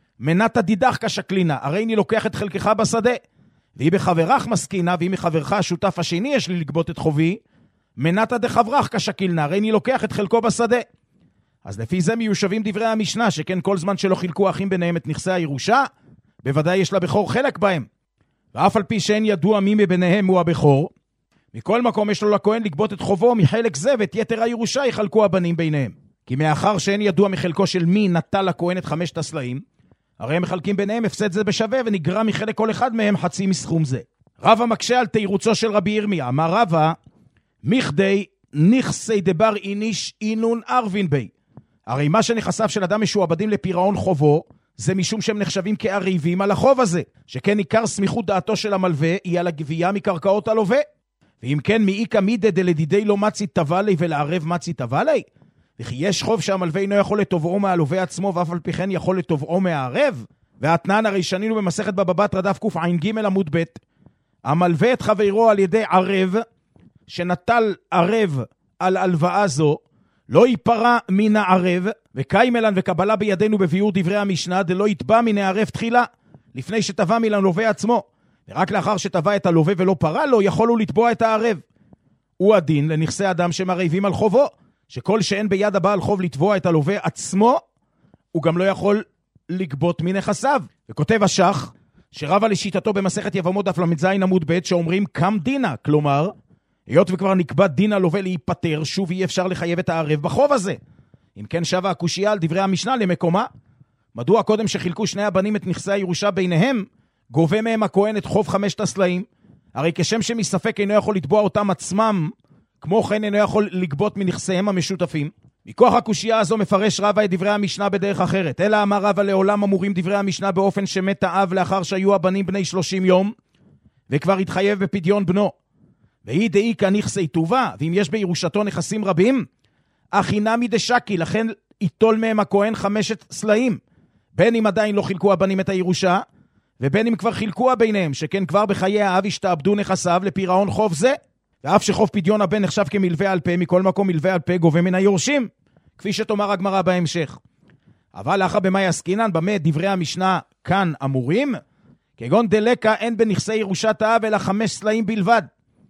מנת הדידך כשקלינה, הרי אני לוקח את חלקך בשדה. ואי בחברך מסקינה, ואם מחברך השותף השני יש לי לגבות את חובי, מנת דחברך כשקילנה, הרי אני לוקח את חלקו בשדה. אז לפי זה מיושבים דברי המשנה, שכן כל זמן שלא חילקו האחים ביניהם את נכסי הירושה, בוודאי יש לבכור חלק בהם. ואף על פי שאין ידוע מי מביניהם הוא הבכור, מכל מקום יש לו לכהן לגבות את חובו מחלק זה, ואת יתר הירושה יחלקו הבנים ביניהם. כי מאחר שאין ידוע מחלקו של מי נטל לכהן את חמשת הסלעים, הרי הם מחלקים ביניהם הפסד זה בשווה, ונגרע מחלק כל אחד מהם חצי מסכום זה. רבא מקשה על תירוצו של רבי ירמיה. אמר רבא, מכדי נכסי דבר איניש אינון ארווין בי. הרי מה שנכסיו של אדם משועבדים לפירעון חובו, זה משום שהם נחשבים כעריבים על החוב הזה, שכן עיקר סמיכות דעתו של המלווה היא על הגבייה מקרקעות הלווה. ואם כן, מאיקה מידה דלדידי לא מצי תבלי ולערב מצי תבלי, וכי יש חוב שהמלווה אינו יכול לתובעו מהלווה עצמו, ואף על פי כן יכול לתובעו מהערב. והתנן הרי שנינו במסכת בבא בתרא דף קע"ג עמוד ב', המלווה את חברו על ידי ערב, שנטל ערב על הלוואה זו, לא ייפרע מן הערב, וקיימלן וקבלה בידינו בביאור דברי המשנה, דלא יתבע מן הערב תחילה, לפני שתבע מן הלווה עצמו, ורק לאחר שתבע את הלווה ולא פרע לו, יכול הוא לתבוע את הערב. הוא הדין לנכסי אדם שמערבים על חובו, שכל שאין ביד הבעל חוב לתבוע את הלווה עצמו, הוא גם לא יכול לגבות מנכסיו. וכותב השח, שרבה לשיטתו במסכת יבמות דף למד זין עמוד ב', שאומרים קם דינה, כלומר, היות וכבר נקבע דין הלווה להיפטר, שוב אי אפשר לחייב את הערב בחוב הזה. אם כן שווה הקושיה על דברי המשנה למקומה, מדוע קודם שחילקו שני הבנים את נכסי הירושה ביניהם, גובה מהם הכהן את חוב חמשת הסלעים? הרי כשם שמספק אינו יכול לתבוע אותם עצמם, כמו כן אינו יכול לגבות מנכסיהם המשותפים. מכוח הקושיה הזו מפרש רבא את דברי המשנה בדרך אחרת. אלא אמר רבא, לעולם אמורים דברי המשנה באופן שמת האב לאחר שהיו הבנים בני שלושים יום, וכבר התחייב בפדיון בנו. והיא דאי כנכסי טובה, ואם יש בירושתו נכסים רבים, אחי נמי דשקי, לכן יטול מהם הכהן חמשת סלעים. בין אם עדיין לא חילקו הבנים את הירושה, ובין אם כבר חילקו ביניהם, שכן כבר בחיי האב השתעבדו נכסיו לפירעון חוב זה, ואף שחוב פדיון הבן נחשב כמלווה על פה, מכל מקום מלווה על פה גובה מן היורשים, כפי שתאמר הגמרא בהמשך. אבל אחא במאי עסקינן, במה דברי המשנה כאן אמורים? כגון דלקה אין בנכסי ירושת האב אלא חמש סלעים בלבד.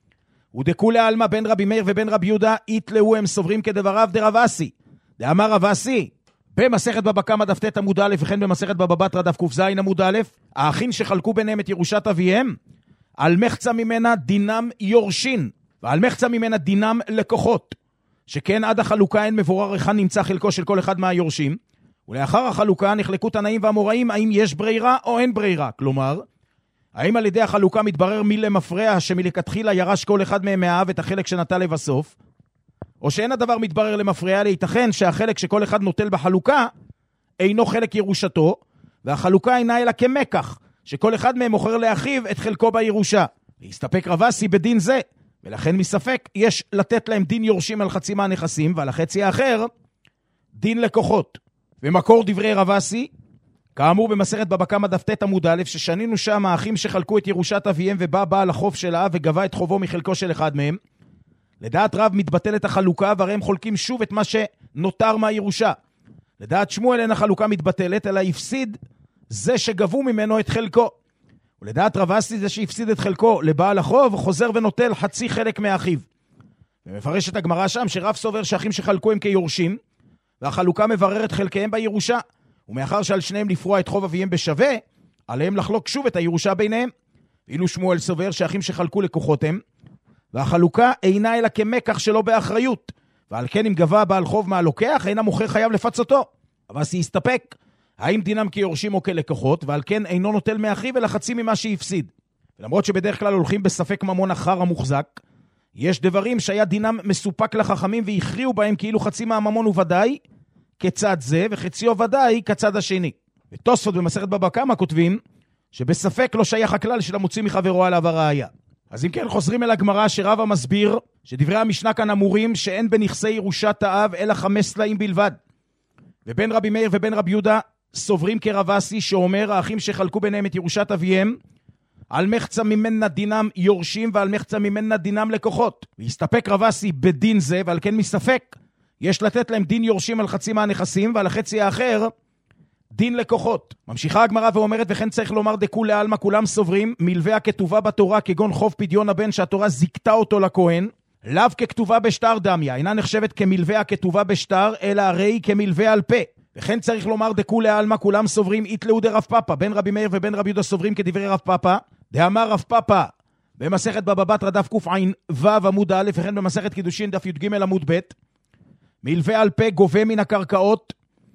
ודכולי עלמא בין רבי מאיר ובין רבי יהודה יתלאו הם סוברים כדבריו דרב אסי. דאמר רב אסי, במסכת בבא קמא דף ט' עמוד א' וכן במסכת בבא בתרא דף ק"ז עמוד א', האחים שחלקו ביניהם את ירושת אביהם, על מחצה ממנה דינם יורשין, ועל מחצה ממנה דינם לקוחות, שכן עד החלוקה אין מבורר היכן נמצא חלקו של כל אחד מהיורשים, ולאחר החלוקה נחלקו תנאים ואמוראים האם יש ברירה או אין ברירה, כלומר, האם על ידי החלוקה מתברר מי למפרע שמלכתחילה ירש כל אחד מהם מהאב את החלק שנטל לבסוף, או שאין הדבר מתברר למפרע, להתכן שהחלק שכל אחד נוטל בחלוקה אינו חלק ירושתו, והחלוקה אינה אלא כמקח, שכל אחד מהם מוכר לאחיו את חלקו בירושה. להסתפק רב אסי בדין זה, ולכן מספק יש לתת להם דין יורשים על חצי מהנכסים, ועל החצי האחר דין לקוחות. ומקור דברי רב אסי, כאמור במסכת בבא קמא דף ט' עמוד א', ששנינו שם האחים שחלקו את ירושת אביהם ובא בעל החוב של האב וגבה את חובו מחלקו של אחד מהם, לדעת רב מתבטלת החלוקה, והרי הם חולקים שוב את מה שנותר מהירושה. לדעת שמואל אין החלוקה מתבטלת, אלא הפסיד זה שגבו ממנו את חלקו. ולדעת רב אסי זה שהפסיד את חלקו לבעל החוב, חוזר ונוטל חצי חלק מאחיו. ומפרש את הגמרא שם שרב סובר שאחים שחלקו הם כיורשים, והחלוקה מבררת חלקיהם בירושה. ומאחר שעל שניהם לפרוע את חוב אביהם בשווה, עליהם לחלוק שוב את הירושה ביניהם. ואילו שמואל סובר שאחים שחלקו לקוחות הם, והחלוקה אינה אלא כמקח שלא באחריות, ועל כן אם גבה בעל חוב מהלוקח, אינה מוכר חייב לפצותו. אבל שיסתפק, האם דינם כיורשים או כלקוחות, ועל כן אינו נוטל מאחיו אלא חצי ממה שהפסיד. ולמרות שבדרך כלל הולכים בספק ממון אחר המוחזק, יש דברים שהיה דינם מסופק לחכמים והכריעו בהם כאילו חצי מהממון הוא ודאי כצד זה, וחציו ודאי כצד השני. ותוספות במסכת בבא קמא כותבים שבספק לא שייך הכלל של המוציא מחברו עליו הראיה. אז אם כן חוזרים אל הגמרא שרבא מסביר שדברי המשנה כאן אמורים שאין בנכסי ירושת האב אלא חמש סלעים בלבד. ובין רבי מאיר ובין רבי יהודה סוברים כרב אסי שאומר האחים שחלקו ביניהם את ירושת אביהם על מחצה ממנה דינם יורשים ועל מחצה ממנה דינם לקוחות. והסתפק רב אסי בדין זה, ועל כן מספק יש לתת להם דין יורשים על חצי מהנכסים, ועל החצי האחר דין לקוחות. ממשיכה הגמרא ואומרת וכן צריך לומר דכולי עלמא כולם סוברים מלווה הכתובה בתורה כגון חוב פדיון הבן שהתורה זיקתה אותו לכהן, לאו ככתובה בשטר דמיה, אינה נחשבת כמלווה הכתובה בשטר אלא הרי כמלווה על פה. וכן צריך לומר דכולי עלמא כולם סוברים יתלאו דרב פאפא, בין רבי מאיר ובין רבי יהודה סוברים כדברי רב פאפא, דאמר רב פאפא במסכת בבא בתרא דף קע"ו עמוד א' וכן במסכת קידושין דף י"ג עמוד ב', מלווה על פה גובה מן הקרקעות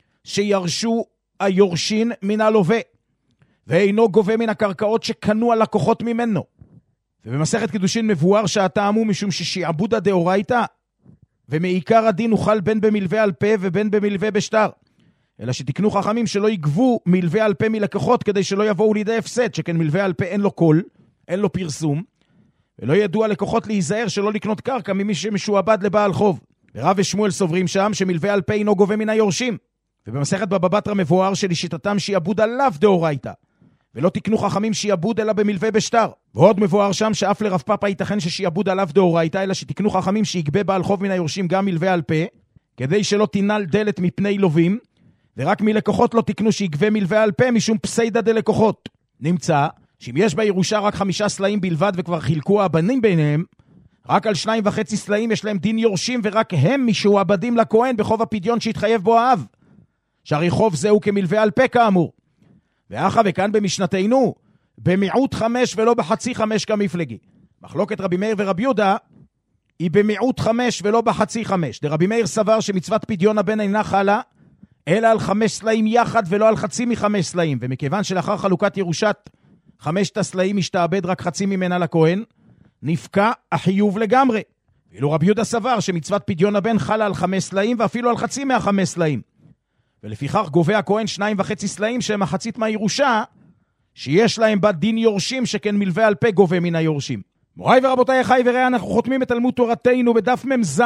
שירשו היורשין מן הלווה, ואינו גובה מן הקרקעות שקנו הלקוחות ממנו. ובמסכת קידושין מבואר שהטעם הוא משום ששיעבודה דאורייתא, ומעיקר הדין הוחל בין במלווה על פה ובין במלווה בשטר, אלא שתקנו חכמים שלא יגבו מלווה על פה מלקוחות כדי שלא יבואו לידי הפסד, שכן מלווה על פה אין לו קול, אין לו פרסום, ולא ידוע לקוחות להיזהר שלא לקנות קרקע ממי שמשועבד לבעל חוב. ורב ושמואל סוברים שם שמלווה על פה אינו גובה מן היורשים. ובמסכת בבא בתרא מבואר שלשיטתם שיעבוד עליו דאורייתא, ולא תקנו חכמים שיעבוד אלא במלווה בשטר. ועוד מבואר שם שאף לרב פאפא ייתכן ששיעבוד עליו דאורייתא, אלא שתקנו חכמים שיגבה בעל חוב מן היורשים גם מלווה על פה, כדי שלא תינל דלת מפני לווים, ורק מלקוחות לא תקנו שיגבה מלווה על פה משום פסיידא דלקוחות. נמצא שאם יש בירושה רק חמישה סלעים בלבד וכבר חילקו הבנים ביניהם, רק על שניים וחצי סלעים יש להם דין יורשים, ורק הם משועבדים לכהן בחוב הפדיון שהתחייב בו האב, שהרי חוב זהו כמלווה על פה כאמור. ואחא וכאן במשנתנו במיעוט חמש ולא בחצי חמש כמפלגי. מחלוקת רבי מאיר ורבי יהודה היא במיעוט חמש ולא בחצי חמש. דרבי מאיר סבר שמצוות פדיון הבן אינה חלה אלא על חמש סלעים יחד ולא על חצי מחמש סלעים, ומכיוון שלאחר חלוקת ירושת חמשת הסלעים משתעבד רק חצי ממנה לכהן, נפקע החיוב לגמרי. ואילו רבי יהודה סבר שמצוות פדיון הבן חלה על חמש סלעים ואפילו על חצי מהחמש סלעים, ולפיכך גובה הכהן שניים וחצי סלעים שהם מחצית מהירושה, שיש להם בה דין יורשים, שכן מלווה על פה גובה מן היורשים. מוריי ורבותיי, אחי ורעי, אנחנו חותמים את תלמוד תורתנו בדף מ"ז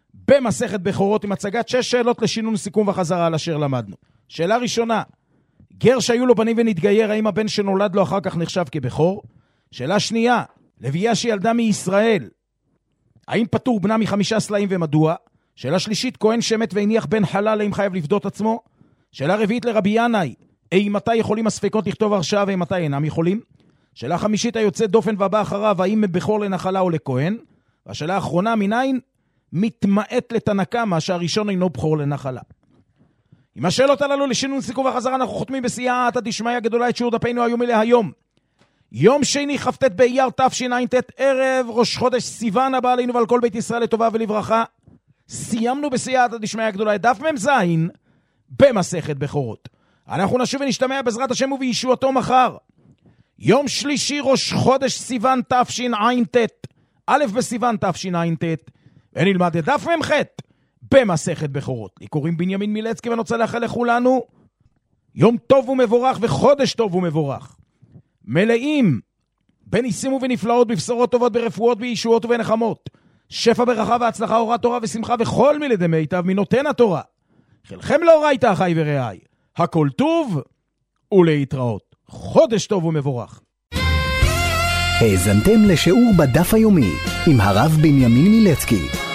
במסכת בכורות עם הצגת שש שאלות לשינון סיכום וחזרה על אשר למדנו. שאלה ראשונה, גר שהיו לו בנים ונתגייר, האם הבן שנולד לו אחר כך נחשב כבכור? שאלה שנייה, לביאה שילדה מישראל, האם פטור בנה מחמישה סלעים ומדוע? שאלה שלישית, כהן שמת והניח בן חלל, האם חייב לפדות עצמו? שאלה רביעית לרבי ינאי, אי מתי יכולים הספקות לכתוב הרשעה ואימתי אינם יכולים? שאלה חמישית, היוצא דופן והבא אחריו, האם מבכור לנחלה או לכהן? והשאלה האחרונה, מניין מתמעט לתנקה מה שהראשון אינו בכור לנחלה. עם השאלות הללו לשינון סיכום וחזרה אנחנו חותמים בסייעתא דשמיא הגדולה את שיעור דפנו היומי להיום. יום שני כ"ט באייר תשע"ט, ערב ראש חודש סיוון, הבא עלינו ועל כל בית ישראל לטובה ולברכה. סיימנו בסייעתא דשמיא הגדולה את דף מ"ז במסכת בכורות. אנחנו נשוב ונשתמע בעזרת השם ובישועתו מחר. יום שלישי ראש חודש סיוון תשע"ט, א' בסיוון תשע"ט, ונלמד את דף מ"ח במסכת בכורות. לי קוראים בנימין מילצקי ואני רוצה לאחל לכולנו יום טוב ומבורך וחודש טוב ומבורך, מלאים בניסים ובנפלאות, בבשורות טובות, ברפואות, בישועות ובנחמות, שפע ברכה והצלחה, אורת תורה ושמחה וכל מיני דמיטב מנותן התורה. חלכם לאורייתא אחי ורעי, הכל טוב ולהתראות. חודש טוב ומבורך. האזנתם לשיעור בדף היומי עם הרב בנימין מילצקי.